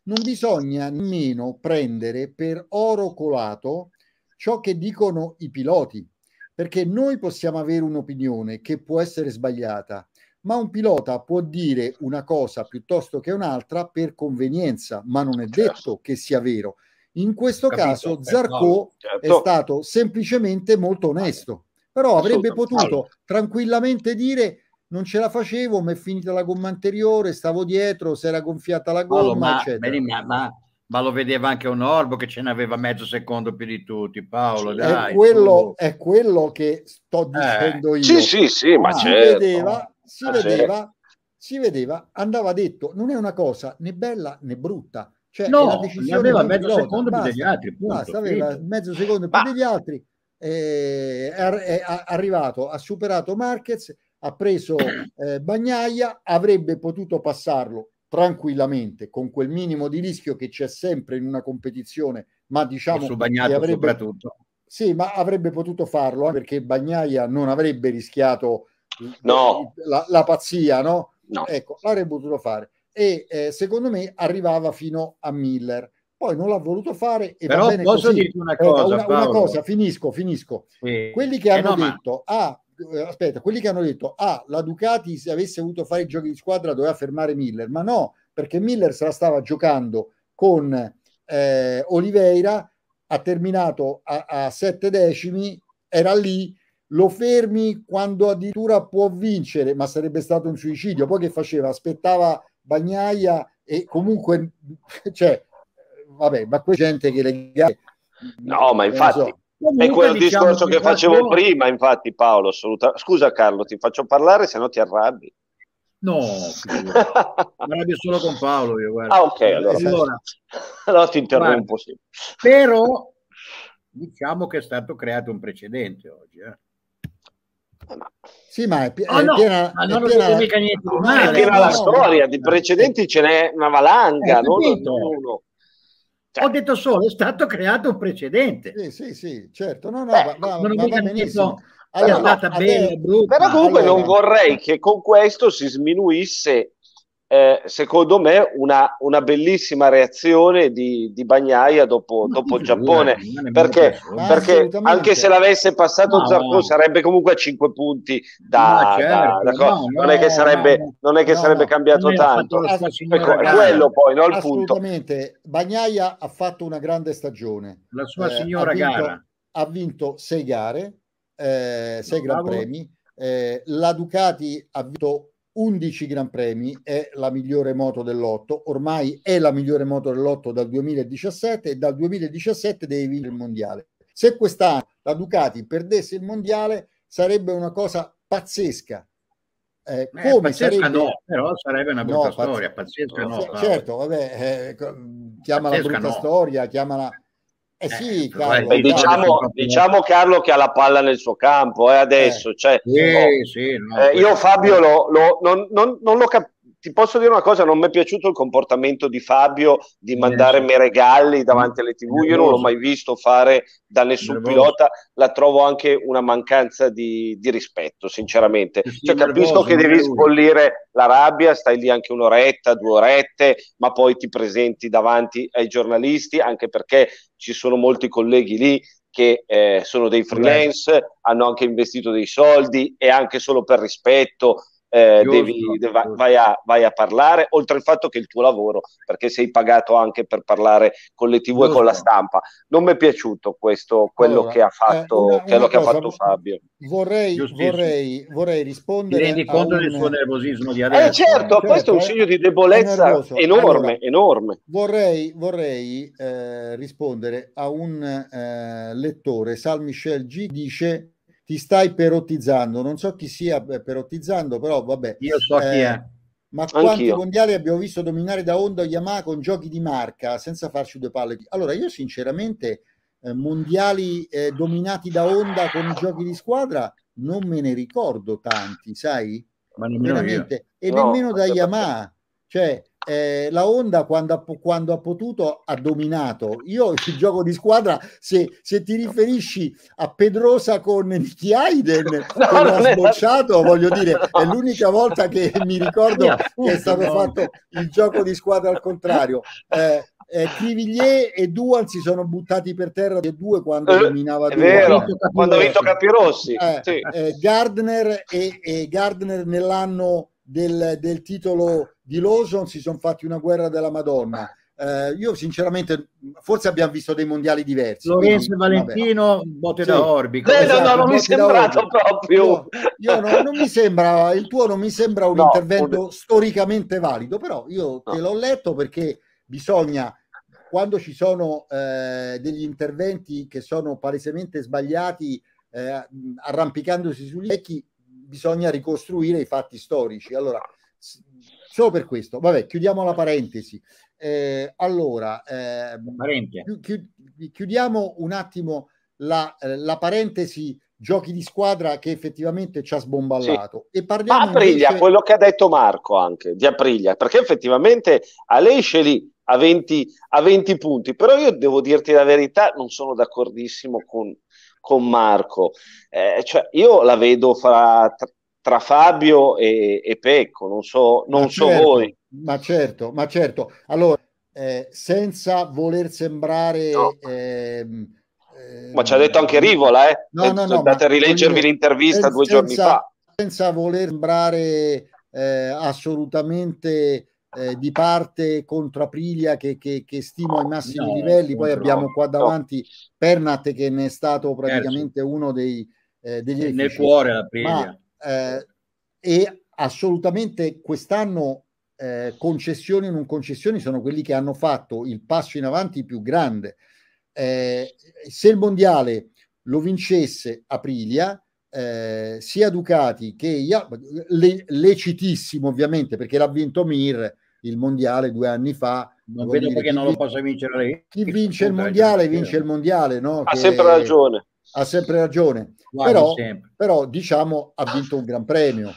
non bisogna nemmeno prendere per oro colato ciò che dicono i piloti, perché noi possiamo avere un'opinione che può essere sbagliata, ma un pilota può dire una cosa piuttosto che un'altra per convenienza, ma non è detto che sia vero. In questo Capito, caso eh, Zarco no, certo. è stato semplicemente molto onesto, però avrebbe potuto tranquillamente dire non ce la facevo, mi è finita la gomma anteriore, stavo dietro, si era gonfiata la Paolo, gomma, ma, eccetera. vedi, ma, ma, ma lo vedeva anche un Orbo che ce n'aveva mezzo secondo più di tutti, Paolo, dai. È quello, tu. è quello che sto dicendo io. Sì, sì, sì, ma si certo. vedeva, si Ah, vedeva, certo. si vedeva, andava detto, non è una cosa né bella né brutta. Cioè, No, è la decisione aveva di un mezzo pilota. secondo più Basta, degli altri, punto, basta, aveva finito. mezzo secondo più degli altri, eh, è, è arrivato, ha superato Marquez, ha preso eh, Bagnaia, avrebbe potuto passarlo tranquillamente con quel minimo di rischio che c'è sempre in una competizione, ma diciamo su che Bagnato avrebbe, soprattutto. sì, ma avrebbe potuto farlo eh, perché Bagnaia non avrebbe rischiato no. la, la pazzia, no? no? Ecco, l'avrebbe potuto fare e eh, secondo me arrivava fino a Miller. Poi non l'ha voluto fare e Però va bene posso così. dirti una cosa, una, una Paolo? cosa, finisco, finisco. Sì. Quelli che Eh hanno no, ma- detto, ah, eh, aspetta, quelli che hanno detto, ah, la Ducati se avesse voluto fare i giochi di squadra doveva fermare Miller, ma no, perché Miller se la stava giocando con eh, Oliveira, ha terminato a, a sette decimi, era lì, lo fermi quando addirittura può vincere, ma sarebbe stato un suicidio. Poi che faceva? Aspettava Bagnaia e comunque, cioè, vabbè, ma quella gente che le gare... No, ma infatti... So. Comunque, è quel diciamo discorso che, che facevo proprio... prima, infatti, Paolo, assolutamente. Scusa Carlo, ti faccio parlare, se no ti arrabbi. No, mi arrabbio solo con Paolo io, guarda. Ah, ok, allora, allora, allora ti interrompo. Sì. Però diciamo che è stato creato un precedente oggi. Eh. Sì, ma è, pi- oh, è no, piena, ma è non piena, mica niente di no, male. è piena no, la no, storia, no. di precedenti ce n'è una valanga, eh, non, capito? non uno. Cioè. Ho detto solo, è stato creato un precedente. Sì, sì, sì, certo. No, no, Beh, va, va, non va, va benissimo. Detto, allora, è stata no, bella, adesso, brutta. Però comunque allora, non vorrei che con questo si sminuisse, eh, secondo me, una, una bellissima reazione di, di Bagnaia dopo, dopo il Giappone, perché, perché anche se l'avesse passato no, Zarco no. sarebbe comunque a cinque punti da, certo, da, da no, non è che sarebbe, no, non è che no, sarebbe no. cambiato tanto. Ecco, è quello poi, no, il assolutamente. Punto. Bagnaia ha fatto una grande stagione. La sua eh, signora ha vinto, gara. Ha vinto sei gare, eh, sei no, Gran Premi. Eh, la Ducati ha vinto undici Gran Premi, è la migliore moto dell'otto, ormai è la migliore moto dell'otto dal duemiladiciassette e dal duemiladiciassette deve vincere il mondiale. Se quest'anno la Ducati perdesse il mondiale sarebbe una cosa pazzesca. Eh, eh, come pazzesca sarebbe... no, però sarebbe una brutta no, storia, pazzesca no. no certo, vabbè, eh, chiamala pazzesca brutta no. storia, chiamala... Eh sì, eh, Carlo, beh, diciamo, diciamo Carlo che ha la palla nel suo campo eh, adesso, eh, cioè, sì, oh, sì, no, eh, io Fabio lo, lo, non, non, non lo capisco. Ti posso dire una cosa, non mi è piaciuto il comportamento di Fabio di mandare Meregalli davanti alle tivù, io non l'ho mai visto fare da nessun nervoso. pilota, la trovo anche una mancanza di, di rispetto, sinceramente. Sì, cioè, capisco nervoso, che devi sbollire la rabbia, stai lì anche un'oretta, due orette, ma poi ti presenti davanti ai giornalisti, anche perché ci sono molti colleghi lì che eh, sono dei freelance, Beh. hanno anche investito dei soldi e anche solo per rispetto Eh, giusto, devi, giusto. Vai, a, vai a parlare, oltre al fatto che è il tuo lavoro, perché sei pagato anche per parlare con le tivù giusto. e con la stampa. Non mi è piaciuto questo, quello allora, che ha fatto, eh, una, quello una che cosa, ha fatto Fabio. Vorrei, vorrei, vorrei rispondere. Ti rendi conto un... del suo nervosismo di adesso? Eh certo, eh? questo è un segno di debolezza enorme, allora, enorme. Vorrei, vorrei eh, rispondere a un eh, lettore, Sal Michel G, dice: ti stai perottizzando, non so chi sia perottizzando, però vabbè. Io so eh, chi è. Ma quanti Anch'io. mondiali abbiamo visto dominare da Honda o Yamaha con giochi di marca senza farci due palle? Allora io sinceramente eh, mondiali eh, dominati da Honda con i giochi di squadra non me ne ricordo tanti, sai? Ma nemmeno veramente. Io. E no, nemmeno da Yamaha. Cioè, eh, la Honda quando ha, quando ha potuto ha dominato. Io il gioco di squadra, se, se ti riferisci a Pedrosa con Nicky Hayden no, che l'ha sbocciato, voglio dire, è l'unica volta che mi ricordo yeah, che è stato no. fatto il gioco di squadra al contrario. Eh, eh, Crivillier e Duan si sono buttati per terra e due quando eh, dominava è vero, quando ha vinto Capirossi eh, sì. eh, Gardner e, e Gardner nell'anno del, del titolo di Lawson si sono fatti una guerra della Madonna. Eh, io sinceramente forse abbiamo visto dei mondiali diversi. Lorenzo e Valentino, botte sì. da Orbi. Eh, no, no, non mi è sembrato proprio. Io, io no, non mi sembra, il tuo non mi sembra un no, intervento un... storicamente valido, però io no. te l'ho letto perché bisogna, quando ci sono eh, degli interventi che sono palesemente sbagliati, eh, arrampicandosi sugli vecchi, bisogna ricostruire i fatti storici. Allora, solo per questo, vabbè, chiudiamo la parentesi. Eh, allora, eh, chi, chiudiamo un attimo la, la parentesi giochi di squadra che effettivamente ci ha sbomballato. Sì. E parliamo Ma Aprilia, invece... quello che ha detto Marco anche, di Aprilia, perché effettivamente a lei esce lì a venti, a venti punti, però io devo dirti la verità, non sono d'accordissimo con, con Marco. Eh, cioè, io la vedo fra... tra Fabio e, e Pecco, non so, non so certo, voi. Ma certo, ma certo. Allora, eh, senza voler sembrare... No. Ehm, ma ci ha detto anche Rivola, eh? No, no, no, andate a rileggervi dire, l'intervista senza, due giorni fa. Senza voler sembrare eh, assolutamente eh, di parte contro Aprilia, che, che, che stimo ai massimi no, livelli. Poi abbiamo qua davanti no. Pernat, che ne è stato praticamente certo. uno dei, eh, degli nel cuore l'Aprilia. Ma, Eh, e assolutamente quest'anno eh, concessioni o non concessioni sono quelli che hanno fatto il passo in avanti più grande. Eh, se il mondiale lo vincesse Aprilia, eh, sia Ducati che Ia, le, lecitissimo ovviamente perché l'ha vinto Mir il mondiale due anni fa. Non vedo dire, perché non lo possa vincere lei. Chi vince il mondiale vince il mondiale, no? Ha che, sempre ragione. Ha sempre ragione. Però, però diciamo ha vinto un gran premio.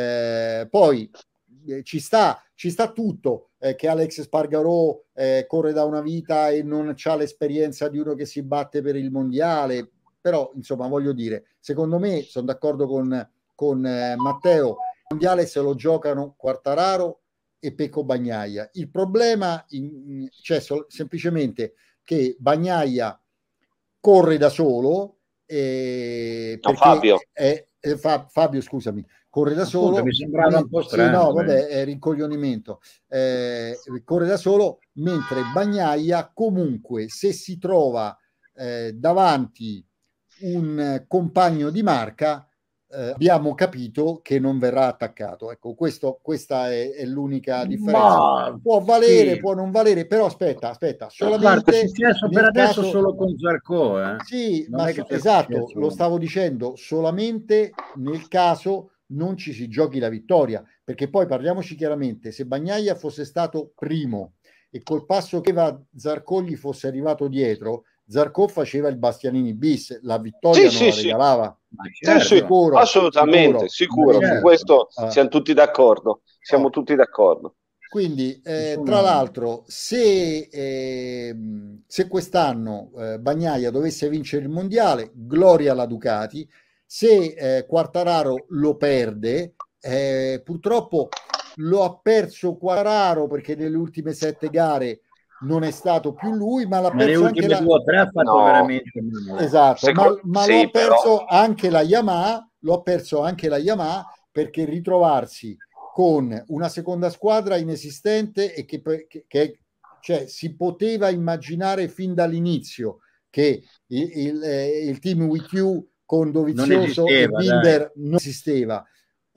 Eh, poi eh, ci sta ci sta tutto eh, che Alex Spargarò eh, corre da una vita e non ha l'esperienza di uno che si batte per il mondiale, però insomma voglio dire, secondo me sono d'accordo con, con eh, Matteo, il mondiale se lo giocano Quartararo e Pecco Bagnaia. Il problema in, cioè so, semplicemente che Bagnaia corre da solo. Eh, no, Fabio. È, è, fa, Fabio, scusami, corre da Appunto, solo. Mi sembrava un po' strano. Sì, no, vabbè, è rincoglionimento. Eh, corre da solo, mentre Bagnaia comunque, se si trova eh, davanti un compagno di marca, eh, abbiamo capito che non verrà attaccato. Ecco, questo, questa è, è l'unica differenza. Ma, può valere, sì. può non valere, però aspetta, aspetta, solamente è successo per adesso caso... solo con Zarco, eh? Sì, non ma so, esatto, lo stavo dicendo, solamente nel caso non ci si giochi la vittoria, perché poi parliamoci chiaramente, se Bagnaia fosse stato primo e col passo che va Zarco gli fosse arrivato dietro, Zarco faceva il Bastianini bis, la vittoria sì, non sì, la regalava. Sì, certo, sì, sicuro, assolutamente, sicuro, sicuro. Certo. Su questo ah. siamo tutti d'accordo, siamo oh. tutti d'accordo. Quindi, eh, tra l'altro, se, eh, se quest'anno eh, Bagnaia dovesse vincere il mondiale, gloria alla Ducati. Se eh, Quartararo lo perde, eh, purtroppo lo ha perso Quartararo perché nelle ultime sette gare non è stato più lui, ma l'ha ma perso le anche ultime la... due o tre ha fatto no. veramente esatto, Secondo... ma, ma sì, lo ha perso però... anche la Yamaha, lo ha perso anche la Yamaha perché ritrovarsi con una seconda squadra inesistente e che, che, che cioè, si poteva immaginare fin dall'inizio che il, il, il team with you con Dovizioso e Binder non esisteva.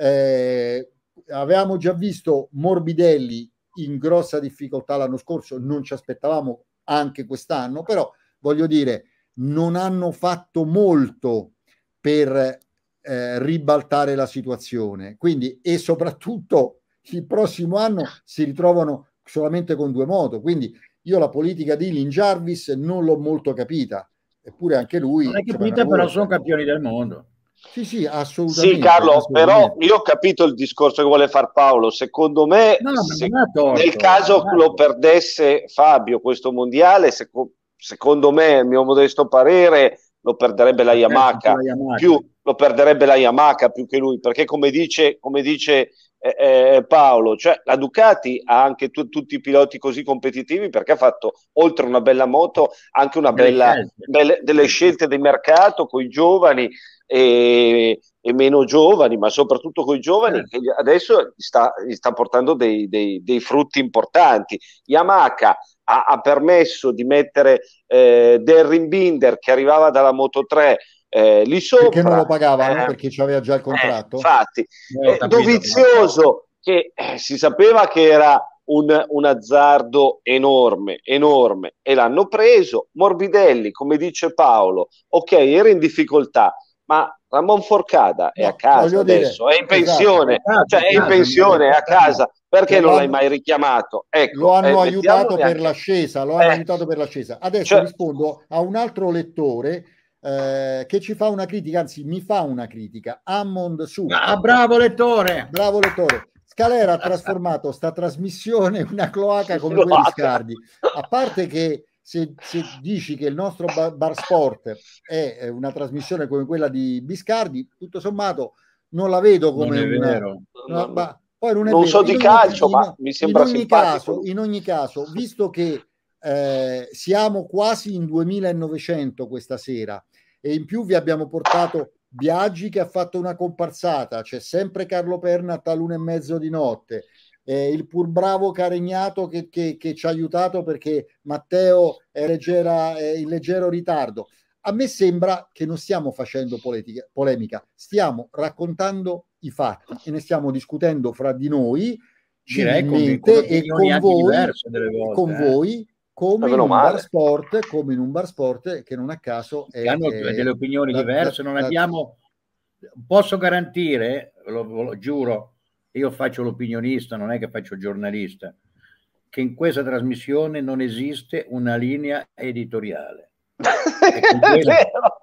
Eh, avevamo già visto Morbidelli in grossa difficoltà l'anno scorso, non ci aspettavamo anche quest'anno, però voglio dire, non hanno fatto molto per eh, ribaltare la situazione, quindi e soprattutto il prossimo anno si ritrovano solamente con due moto, quindi io la politica di Lin Jarvis non l'ho molto capita, eppure anche lui non è capita, però sono campioni del mondo. Sì, sì, assolutamente. Sì, Carlo, assolutamente. però io ho capito il discorso che vuole far Paolo. Secondo me, No, ma se- non ha torto, nel caso non ha lo torto. perdesse Fabio questo mondiale, seco- secondo me, a mio modesto parere, lo perderebbe la Ha perso Yamaha, la Yamaha. più, lo perderebbe la Yamaha più che lui, perché come dice, come dice eh, eh, Paolo, cioè la Ducati ha anche tu- tutti i piloti così competitivi perché ha fatto, oltre una bella moto, anche una Delle bella, scelte. belle- delle scelte di mercato con i giovani e, e meno giovani, ma soprattutto con i giovani, Certo. che adesso gli sta, gli sta portando dei, dei- dei frutti importanti. Yamaha ha, ha permesso di mettere eh, Darren Binder, che arrivava dalla Moto tre, eh, lì sopra. Perché non lo pagavano? eh, Perché c'aveva già il eh, contratto? infatti, Eh, ho eh, capito. Dovizioso, che eh, si sapeva che era un, un azzardo enorme, enorme, e l'hanno preso. Morbidelli, come dice Paolo, ok, era in difficoltà, ma Ramon Forcada è No, a casa voglio dire, adesso, è in esatto, pensione, esatto, cioè è in esatto, pensione, è a casa, perché Che non l'hai l'hanno- mai richiamato? Ecco, lo hanno eh, aiutato mettiamoli per anche- l'ascesa, lo hanno Eh, aiutato per l'ascesa. Adesso cioè- rispondo a un altro lettore eh, che ci fa una critica, anzi mi fa una critica. Hammond su. Ah, bravo lettore! Bravo lettore. Scalera ha trasformato sta trasmissione in una cloaca come quella di Cloaca. Scardi. A parte che se, se dici che il nostro bar, bar sport è una trasmissione come quella di Biscardi, tutto sommato non la vedo Non come è una... vero. una- ma poi non è Non vero. so di In ogni- calcio, in- ma mi sembra in ogni simpatico. caso, in ogni caso, visto che eh, siamo quasi in duemilanovecento questa sera e in più vi abbiamo portato Biaggi che ha fatto una comparsata, c'è sempre Carlo Pernat all'una e mezzo di notte, eh, il pur bravo Caregnato che, che, che ci ha aiutato perché Matteo è, leggera, è in leggero ritardo. A me sembra che non stiamo facendo politica, polemica, stiamo raccontando i fatti e ne stiamo discutendo fra di noi Direi con- civilmente con e opinioni con anche voi, diverse delle volte, con eh. voi come Ma in meno un male. bar sport, come in un bar sport che non a caso è, Che hanno è- delle opinioni da- diverse, da- non da- abbiamo, posso garantire, lo, lo giuro, io faccio l'opinionista, non è che faccio il giornalista, che in questa trasmissione non esiste una linea editoriale. E con È questo- vero.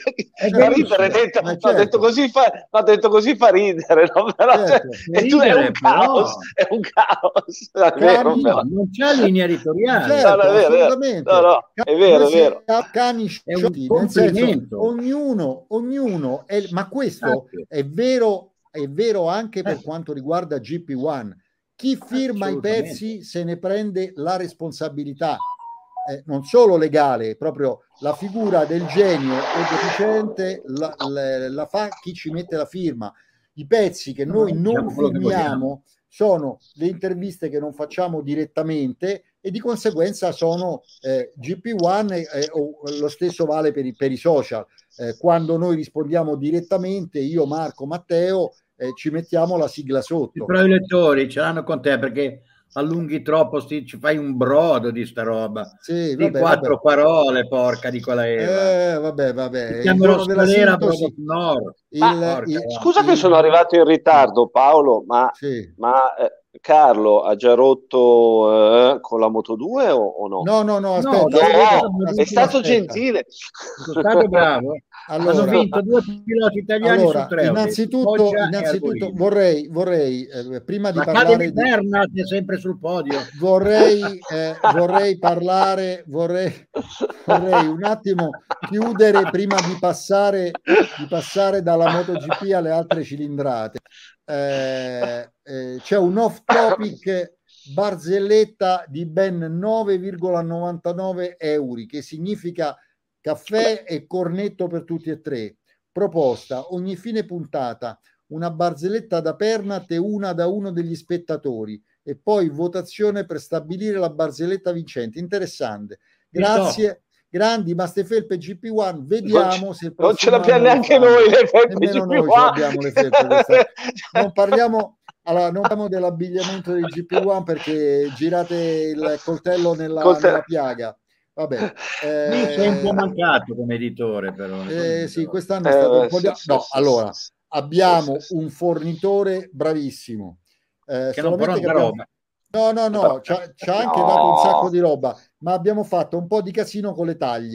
È Fa ridere, verissimo. detto, Ma ma certo. detto così fa, ma detto così fa ridere, no? Però, Certo. cioè, è, tu- è Ridere, un caos, però. è un caos. È vero, Cani- però. No, non c'è linea editoriale. Certo, No, no, è vero, è vero. assolutamente. No, no, è vero, Noi è vero. siamo cani È un sciocchi, nel senso, complimento. ognuno, ognuno è, ma questo Esatto. è vero, è vero anche per quanto riguarda G P uno. Chi firma i Assolutamente. pezzi se ne prende la responsabilità, eh, non solo legale, proprio la figura del genio o deficiente la, la- la fa chi ci mette la firma. I pezzi che noi No, non diciamo quello che firmiamo sono le interviste che non facciamo direttamente e di conseguenza sono eh, G P uno e, e- o lo stesso vale per i, per i social. Eh, quando noi rispondiamo direttamente, io, Marco, Matteo, eh, ci mettiamo la sigla sotto. Però i lettori ce l'hanno con te perché allunghi troppo, sti, ci fai un brodo di sta roba. Sì, Di vabbè, quattro vabbè. porole, porca di quella Eva. Eh, vabbè, vabbè. Ti Il chiamano giorno della scalera sintosi, proprio nord. il- Ma, il- Scusa che il- sono arrivato in ritardo, Paolo, ma, Sì. ma eh, Carlo ha già rotto eh, con la Moto due o, o no? No, no, no, aspetta. No, aspetta, No, aspetta, è stato aspetta. gentile. Sono stato bravo. Allora- Hanno vinto due piloti italiani Allora, su tre. ho detto, innanzitutto, Foggia e innanzitutto Arbolini. vorrei, vorrei eh, prima di La parlare Academy di, Bernat è sempre sul podio. vorrei, eh, vorrei parlare, vorrei, vorrei un attimo chiudere prima di passare, di passare dalla MotoGP alle altre cilindrate. Eh, eh, c'è un off topic barzelletta di ben nove virgola novantanove euro, che significa caffè e cornetto per tutti e tre. Proposta ogni fine puntata una barzelletta da Pernat e una da uno degli spettatori e poi votazione per stabilire la barzelletta vincente. Interessante. Grazie. Grandi Mastefelpe G P uno, vediamo se il Non ce prossimo l'abbiamo anno lo neanche fanno. noi le felpe Nemmeno G P noi ce uno. l'abbiamo le felpe quest'anno. Non parliamo, allora, non parliamo dell'abbigliamento del G P uno perché girate il coltello nella, Coltello. nella piaga. Vabbè, Mi eh, sei un po' mancato come editore, però. eh, sì, quest'anno è Eh, stato un beh, po' di... sì, sì, No, sì, allora, sì, sì. abbiamo Sì, sì, sì. un fornitore bravissimo. Eh, Che non solamente porta che abbiamo- roba. No, no, no, ci ha, ci ha anche No. dato un sacco di roba, ma abbiamo fatto un po' di casino con le taglie.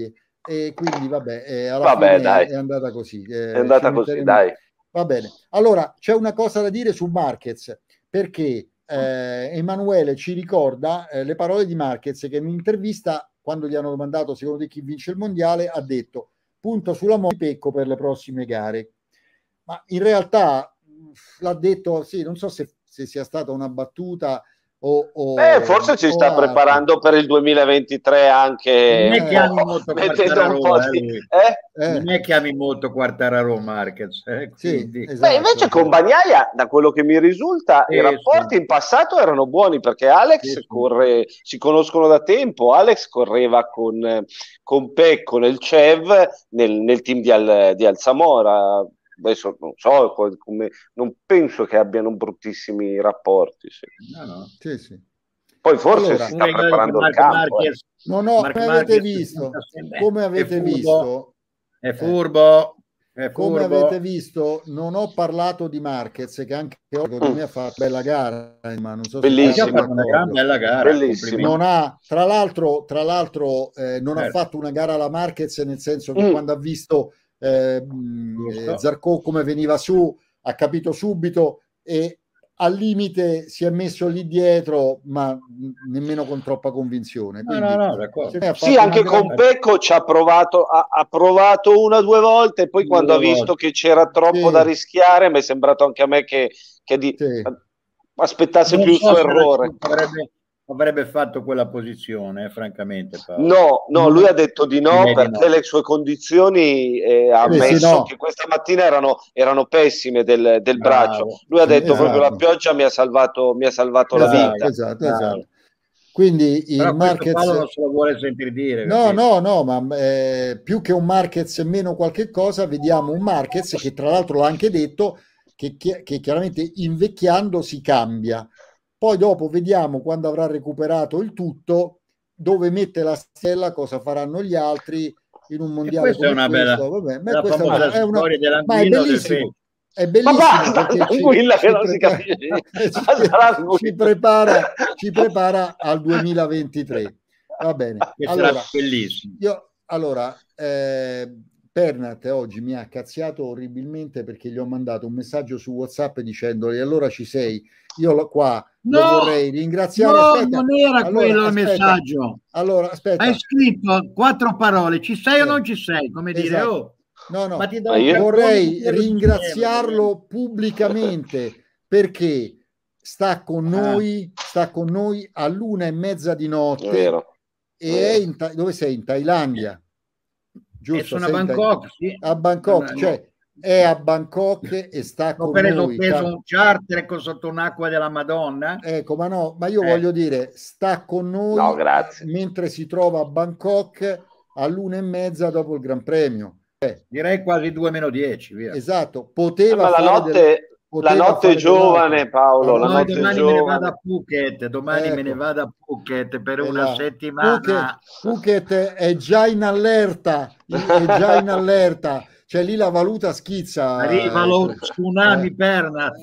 e quindi vabbè, eh, alla Vabbè, fine dai. è andata così. Eh, È andata ci così, metteremo- dai. Va bene. Allora, c'è una cosa da dire su Marquez, perché eh, Emanuele ci ricorda eh, le parole di Marquez, che in un'intervista, quando gli hanno domandato secondo te chi vince il mondiale, ha detto punto sulla mo di Pecco per le prossime gare. Ma in realtà l'ha detto, sì, non so se, se sia stata una battuta o, o Eh, forse ci o sta altro. preparando per il duemilaventitré anche Non è che Eh, ami molto mettendo un po' Quartararo, di... eh, lui. Eh? Eh, Non è che ami molto Quartararo Marquez, eh, sì, quindi... esatto. Beh, invece con Bagnaia, da quello che mi risulta, Sì, i rapporti sì. in passato erano buoni, perché Alex Sì, sì. corre, si conoscono da tempo. Alex correva con, eh, con Pecco nel C E V, nel, nel team di, Al, di Alzamora. Adesso non so, co- come, non penso che abbiano bruttissimi rapporti. Sì. No, no. Sì, sì. Poi forse Allora, si sta Comunque, preparando il Marco campo. eh. Marquez, No, no, Marco come avete Marquez visto, sempre- come è avete furbo, visto, è furbo, è come furbo. avete visto, non ho parlato di Marquez, che anche secondo Mm. me ha fatto bella gara, ma non so Ha se Bellissimo. già siete fatto una gran d'accordo. bella gara, Bellissimo. complimenti. Non ha, tra l'altro, tra l'altro eh, non ha Certo. fatto una gara alla Marquez, nel senso che Mm. quando ha visto eh, mh, Giusto. eh, Zarco come veniva su, ha capito subito e al limite si è messo lì dietro, ma mh, nemmeno con troppa convinzione. No, Quindi, no, no, d'accordo. secondo me ha Sì, fatto anche una con gran- Pecco ci ha provato, ha, ha provato una o due volte, e poi Due quando ha volte. visto che c'era troppo Sì. da rischiare, mi è sembrato anche a me che, che di, Sì. aspettasse Non più il so suo se errore. avrebbe, avrebbe fatto quella posizione, eh, francamente, Paolo. No, no, lui ha detto di no Direi di perché no. le sue condizioni, eh, ha Sì, sì, ammesso no. che questa mattina erano, erano pessime del, del Bravo. braccio. Lui ha Sì, detto esatto. proprio la pioggia mi ha salvato, mi ha salvato la Esatto, vita. esatto, Bravo. esatto. Quindi il Però questo Marquez, Paolo non se lo vuole sentire dire, no, capito? no, no, ma eh, più che un Marquez e meno qualche cosa, vediamo un Marquez che tra l'altro l'ha anche detto che, che, che chiaramente invecchiando si cambia. Poi dopo vediamo quando avrà recuperato il tutto dove mette la stella, cosa faranno gli altri in un E mondiale questa è come una bella, questo. Vabbè, ma la questa è famosa una, è una- storia ma è dell'anguilla o del bellissimo. pesce. È Ma bellissimo basta, perché ci, tranquilla che ci non si prepara, capisce. ci, Basta l'anguilla. ci prepara, ci prepara al duemilaventitré. Va bene. Che Allora, sarà bellissimo. io, allora eh, Pernat oggi mi ha cazziato orribilmente perché gli ho mandato un messaggio su WhatsApp dicendogli allora ci sei. Io lo, qua lo No, vorrei ringraziare. no, Aspetta, non era allora, quello il aspetta. messaggio. Allora, aspetta. Hai scritto quattro parole, ci sei Eh, o non ci sei? Come dire, esatto. oh, No, no, ma ti do Ma un io- cartone vorrei per ringraziarlo pubblicamente perché sta con noi, sta con noi all'una e mezza di notte Vero. e è in Tha- dove sei? In Thailandia, E giusto? sono a Sei in Tha- Bangkok, sì. a Bangkok, No, no, cioè è a Bangkok e sta Ho con preso, ho noi. preso Ca- un charter con sotto un'acqua della Madonna. Ecco, ma no, ma io Eh. voglio dire, sta con noi No, grazie. mentre si trova a Bangkok all'una e mezza dopo il Gran Premio. Eh, Direi quasi due meno dieci, via. esatto, Eh, poteva ma la fare notte, del- la poteva notte fare è giovane, dell'altro. Paolo, la Allora, No, notte è domani me ne vado giovane. a Phuket, domani me ne Ecco. vado a Phuket per E una là. settimana. Phuket, Phuket è già in allerta, è già in allerta, cioè lì la valuta schizza. Arriva eh, lo tsunami eh, Pernat.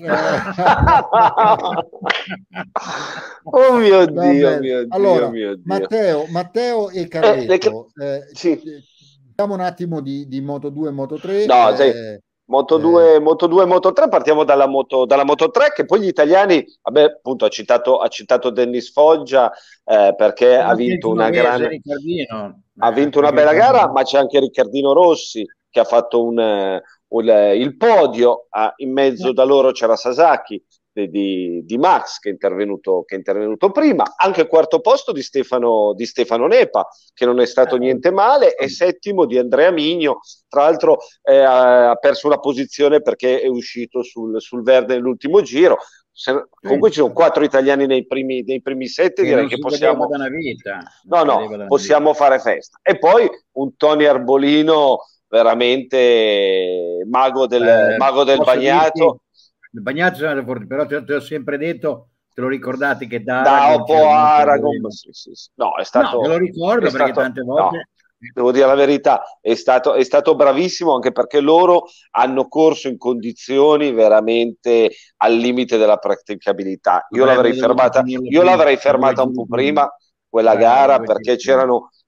Oh mio Va Dio, bene. mio Dio, Allora, mio Dio. Matteo, Matteo e Eh, le Carletto, cla- eh, sì. eh, parliamo un attimo di, di Moto due e Moto tre. No, sì. eh, Moto eh, due, Moto due, Moto tre, partiamo dalla Moto, dalla Moto tre, che poi gli italiani, vabbè, appunto, ha citato, ha citato Dennis Foggia, eh, perché ha Anche il vinto una genovese, gran, Riccardino. ha Eh, vinto una anche il bella gara, genovese. ma c'è anche Riccardino Rossi che ha fatto un, eh, un, eh, il podio. Ah, in mezzo da loro c'era Sasaki di, di, di Max che è, intervenuto, che è intervenuto prima, anche quarto posto di Stefano, di Stefano Nepa, che non è stato Eh, niente male, e settimo di Andrea Migno. Tra l'altro eh, ha perso una posizione perché è uscito sul, sul verde nell'ultimo giro. Se, comunque ci sono quattro italiani nei primi, nei primi sette, che direi non che si possiamo, vedeva da una vita. no, Non si no, vedeva da una possiamo fare festa. E poi un Tony Arbolino veramente mago del, Eh, mago del posso bagnato. dirti, il bagnato sono forti, però te, te ho sempre detto, te lo ricordate che da Da Aragon Oppo c'era un altro Aragon, problema. sì, sì, sì. No, è stato, No, te lo ricordo è perché stato- tante no, volte devo dire la verità, è stato, è stato bravissimo, anche perché loro hanno corso in condizioni veramente al limite della praticabilità. Io Avrebbero l'avrei dovuto fermata, finirlo io prima, l'avrei due fermata un giri po' prima. prima quella Bravo, gara, due perché giri prima. c'erano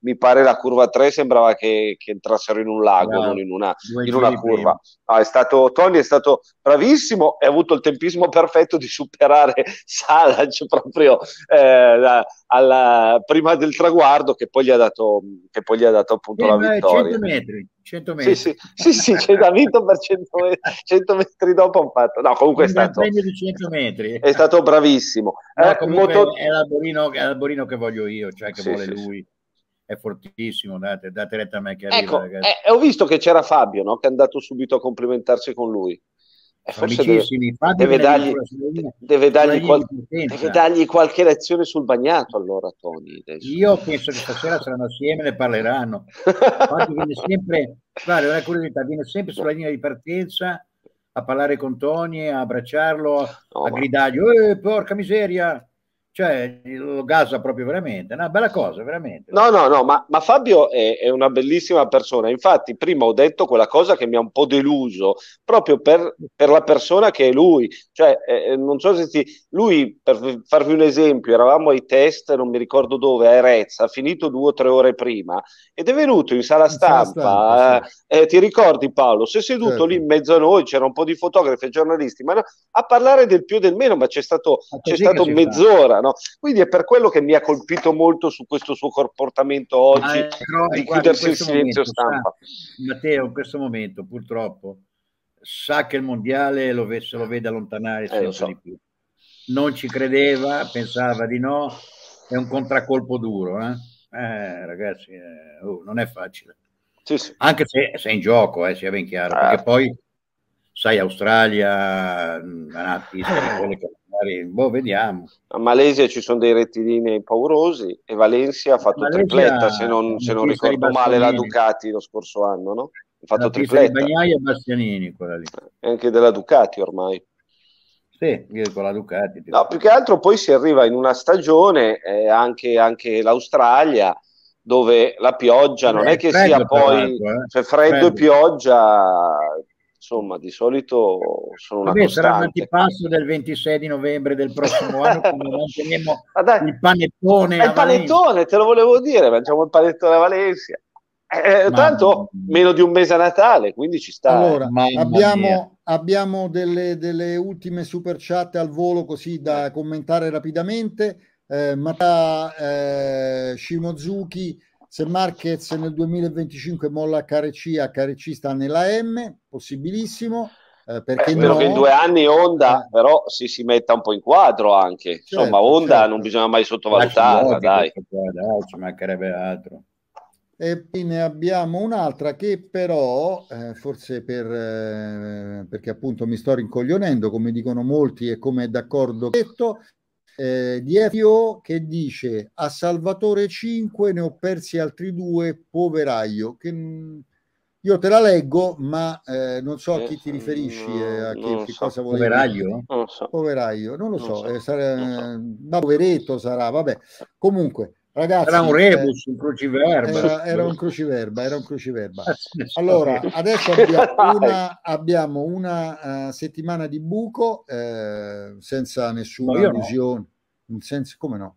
mi pare la curva tre sembrava che, che entrassero in un lago, Bravo. non in una, Due in una giri curva. No, è stato, Tony è stato bravissimo e ha avuto il tempismo perfetto di superare Salac proprio eh, la- alla- prima del traguardo, che poi gli ha dato, che poi gli ha dato appunto la Eh, ma vittoria. cento metri, cento Sì, metri. sì, sì, sì, ce l'ha vinto per cento metri, cento metri dopo un fatto. No, comunque è Un gran stato, premio di cento metri. è stato bravissimo. Ma Eh, comunque moto- è l'Alborino, è l'Alborino che voglio io, cioè che Sì, vuole sì, sì. lui. È fortissimo, date, date retta a me che arriva, Ecco, ragazzi. eh, ho visto che c'era Fabio, no? Che è andato subito a complimentarsi con lui. E Sono forse deve, amicissimi. Fabio deve viene dargli, addirittura sulla linea- deve, sulla dargli linea qual- di partenza. deve dargli qualche lezione sul bagnato, allora, Tony. adesso. Io penso che stasera saranno assieme e ne parleranno. Fabio viene sempre, guarda, una curiosità, viene sempre sulla linea di partenza a parlare con Tony, a abbracciarlo, No, a ma- gridargli, eh, porca miseria, cioè lo gasa proprio veramente, una bella cosa, veramente. No, no, no, ma, ma Fabio è, è una bellissima persona. Infatti, prima ho detto quella cosa che mi ha un po' deluso, proprio per, per la persona che è lui. Cioè, eh, non so se ti... Lui, per farvi un esempio, eravamo ai test, non mi ricordo dove, a Erezza, ha finito due o tre ore prima ed è venuto in sala In sala stampa. stampa, eh, eh, ti ricordi, Paolo? Si è seduto Certo. lì in mezzo a noi, c'era un po' di fotografi e giornalisti, ma no, a parlare del più e del meno, ma c'è stato, Ma c'è così stato che si fa. mezz'ora, no? Quindi è per quello che mi ha colpito molto su questo suo comportamento oggi, Ma, eh, però, di guarda, in chiudersi in questo silenzio momento, sa, stampa. Matteo, in questo momento purtroppo sa che il mondiale lo, ve- se lo vede allontanare Eh, sempre lo so. di più. Non ci credeva, pensava di no, è un contraccolpo duro, eh? Eh, ragazzi, eh, oh, non è facile. Sì, sì. Anche se, se è in gioco, eh, sia ben chiaro, perché Certo. poi, sai, Australia mh, è una pista di quelle che magari, boh, vediamo. A Malesia ci sono dei rettilinei paurosi e Valencia ha fatto Malesia tripletta, se è non, una se non pista di ricordo male, la Bastianini. Ducati lo scorso anno, no? Ha fatto La pista di tripletta. Bagnaia e Bastianini, quella lì. E anche della Ducati ormai. Sì, io con la Ducati. No, più che altro poi si arriva in una stagione, eh, anche, anche l'Australia, dove la pioggia non Beh, è che freddo, sia tra poi, l'altro, eh. cioè freddo, Freddo. e pioggia, insomma, di solito sono una Vabbè, sarà un costante. antipasto del ventisei di novembre del prossimo anno quando mangeremo Ma dai, il panettone è a il Valencia. panettone, te lo volevo dire, mangiamo il panettone a Valencia. Eh, Ma- tanto meno di un mese a Natale, quindi ci sta. eh. Allora, Mamma mia. abbiamo, abbiamo delle, delle ultime super chat al volo così da commentare rapidamente. Eh, Mata eh, Shimozuki, se Marquez nel duemilaventicinque molla a K R C, a K R C sta nella M, possibilissimo. Eh, perché Spero no? che in due anni Honda Eh. però si, si metta un po' in quadro anche. Insomma, Certo, Honda certo. non bisogna mai Lasci sottovalutarla, giochi, dai. questo qua, dai, ci mancherebbe altro. E poi ne abbiamo un'altra che però, eh, forse per, eh, perché appunto mi sto rincoglionendo, come dicono molti e come è d'accordo detto, eh, di F I O che dice a Salvatore cinque ne ho persi altri due, poveraio. Che, mh, io te la leggo, ma eh, non so a chi ti riferisci, eh, a chi, non che so. cosa volevi dire. Poveraio? Non lo so. Poveraio, non lo Non so, so, eh, sarà, non so. ma poveretto sarà, vabbè. Comunque, ragazzi, Era un eh, rebus, un cruciverba. era, era un cruciverba, era un cruciverba. Ah, se ne so Allora, io. adesso abbiamo una, abbiamo una uh, settimana di buco, eh, senza No, nessuna io no. allusione, in senso, come no?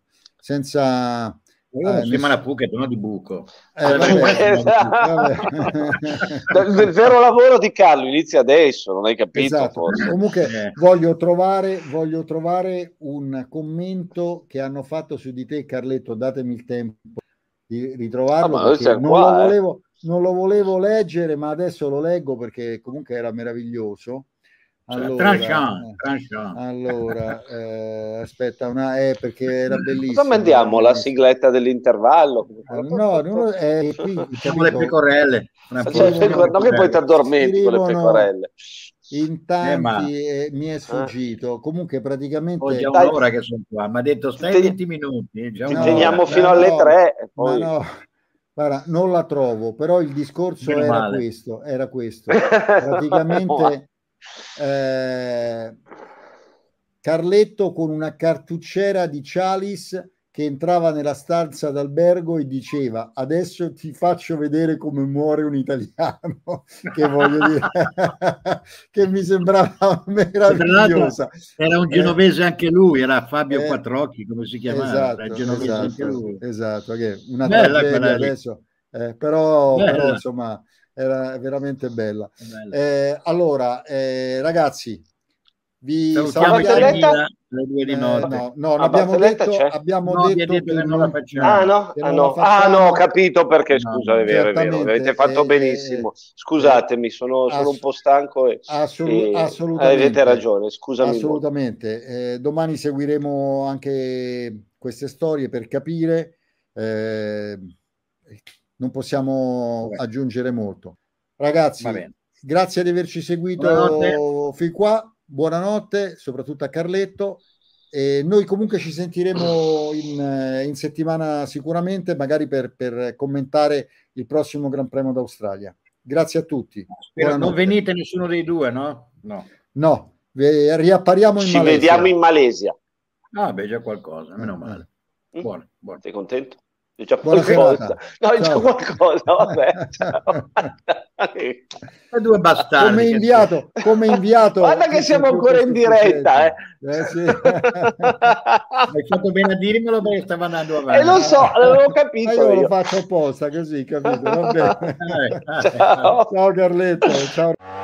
Senza Io una eh, settimana ness- Phuket, non di buco. eh, Avrei vabbè, una settimana di vabbè. Il vero lavoro di Carlo inizia adesso, non hai capito? Esatto. Forse. Comunque Eh. voglio trovare, voglio trovare un commento che hanno fatto su di te, Carletto, datemi il tempo di ritrovarlo, Ah, ma noi perché siamo non, qua, lo eh. volevo, non lo volevo leggere, ma adesso lo leggo perché comunque era meraviglioso. Allora, Tranchant, eh, tranchant. allora eh, aspetta, una, eh, perché era bellissimo. Cosa mandiamo? era La bellissimo. sigletta dell'intervallo? Ah, no, non lo- eh, qui, Facciamo le capito? pecorelle. Fra un po' Cioè, facciamo le non che poi ti pecorelle. addormenti con le Scrivono pecorelle. in Eh, ma tanti e mi è sfuggito. Comunque ho praticamente già Dai. un'ora che sono qua. Mi ha detto stai Ti- venti minuti. eh, Già Ti no, teniamo un'ora. fino ma alle no, tre e ma poi... no, guarda, non la trovo, però il discorso Meno era male. questo, era questo. Ma- Praticamente eh, Carletto con una cartucciera di Chalice che entrava nella stanza d'albergo e diceva: adesso ti faccio vedere come muore un italiano, che voglio dire che mi sembrava meravigliosa. Era un genovese eh, anche lui, era Fabio eh, Quattrocchi, come si chiamava? Esatto, era genovese esatto, anche lui. Esatto, che una bella tragedia adesso, eh, però, però insomma era veramente bella. bella. Eh, allora, eh, ragazzi, vi salutiamo le due di notte. Eh, no, no, abbiamo detto, abbiamo no, detto, detto che che non la facciamo. Ah no, ah, no. ah no, ho capito perché, scusa, no, è vero, è vero, avete fatto eh, benissimo. Scusatemi, sono, sono un po' stanco e, assolu- e assolutamente, avete ragione, scusami. Assolutamente. Eh, domani seguiremo anche queste storie per capire, eh, non possiamo Vabbè. aggiungere molto. Ragazzi, grazie di averci seguito fin qua. Buonanotte, soprattutto a Carletto. E noi comunque ci sentiremo in, in settimana sicuramente, magari per, per commentare il prossimo Gran Premio d'Australia. Grazie a tutti. Non venite nessuno dei due, no? No. No, riappariamo in ci Malesia. Ci vediamo in Malesia. Ah, beh, già qualcosa, meno male. Mm. Buono, buono. Sei contento? C'è già qualcosa. No, c'è già qualcosa, vabbè. Due bastardi. Come inviato, come inviato. Guarda che siamo ancora in diretta, eh. eh sì. Hai fatto bene a dirmelo perché stava andando avanti. E eh, lo so, l'avevo capito. Io, io lo faccio apposta, così, capito? Va bene. Ciao. Ciao Carletto, ciao.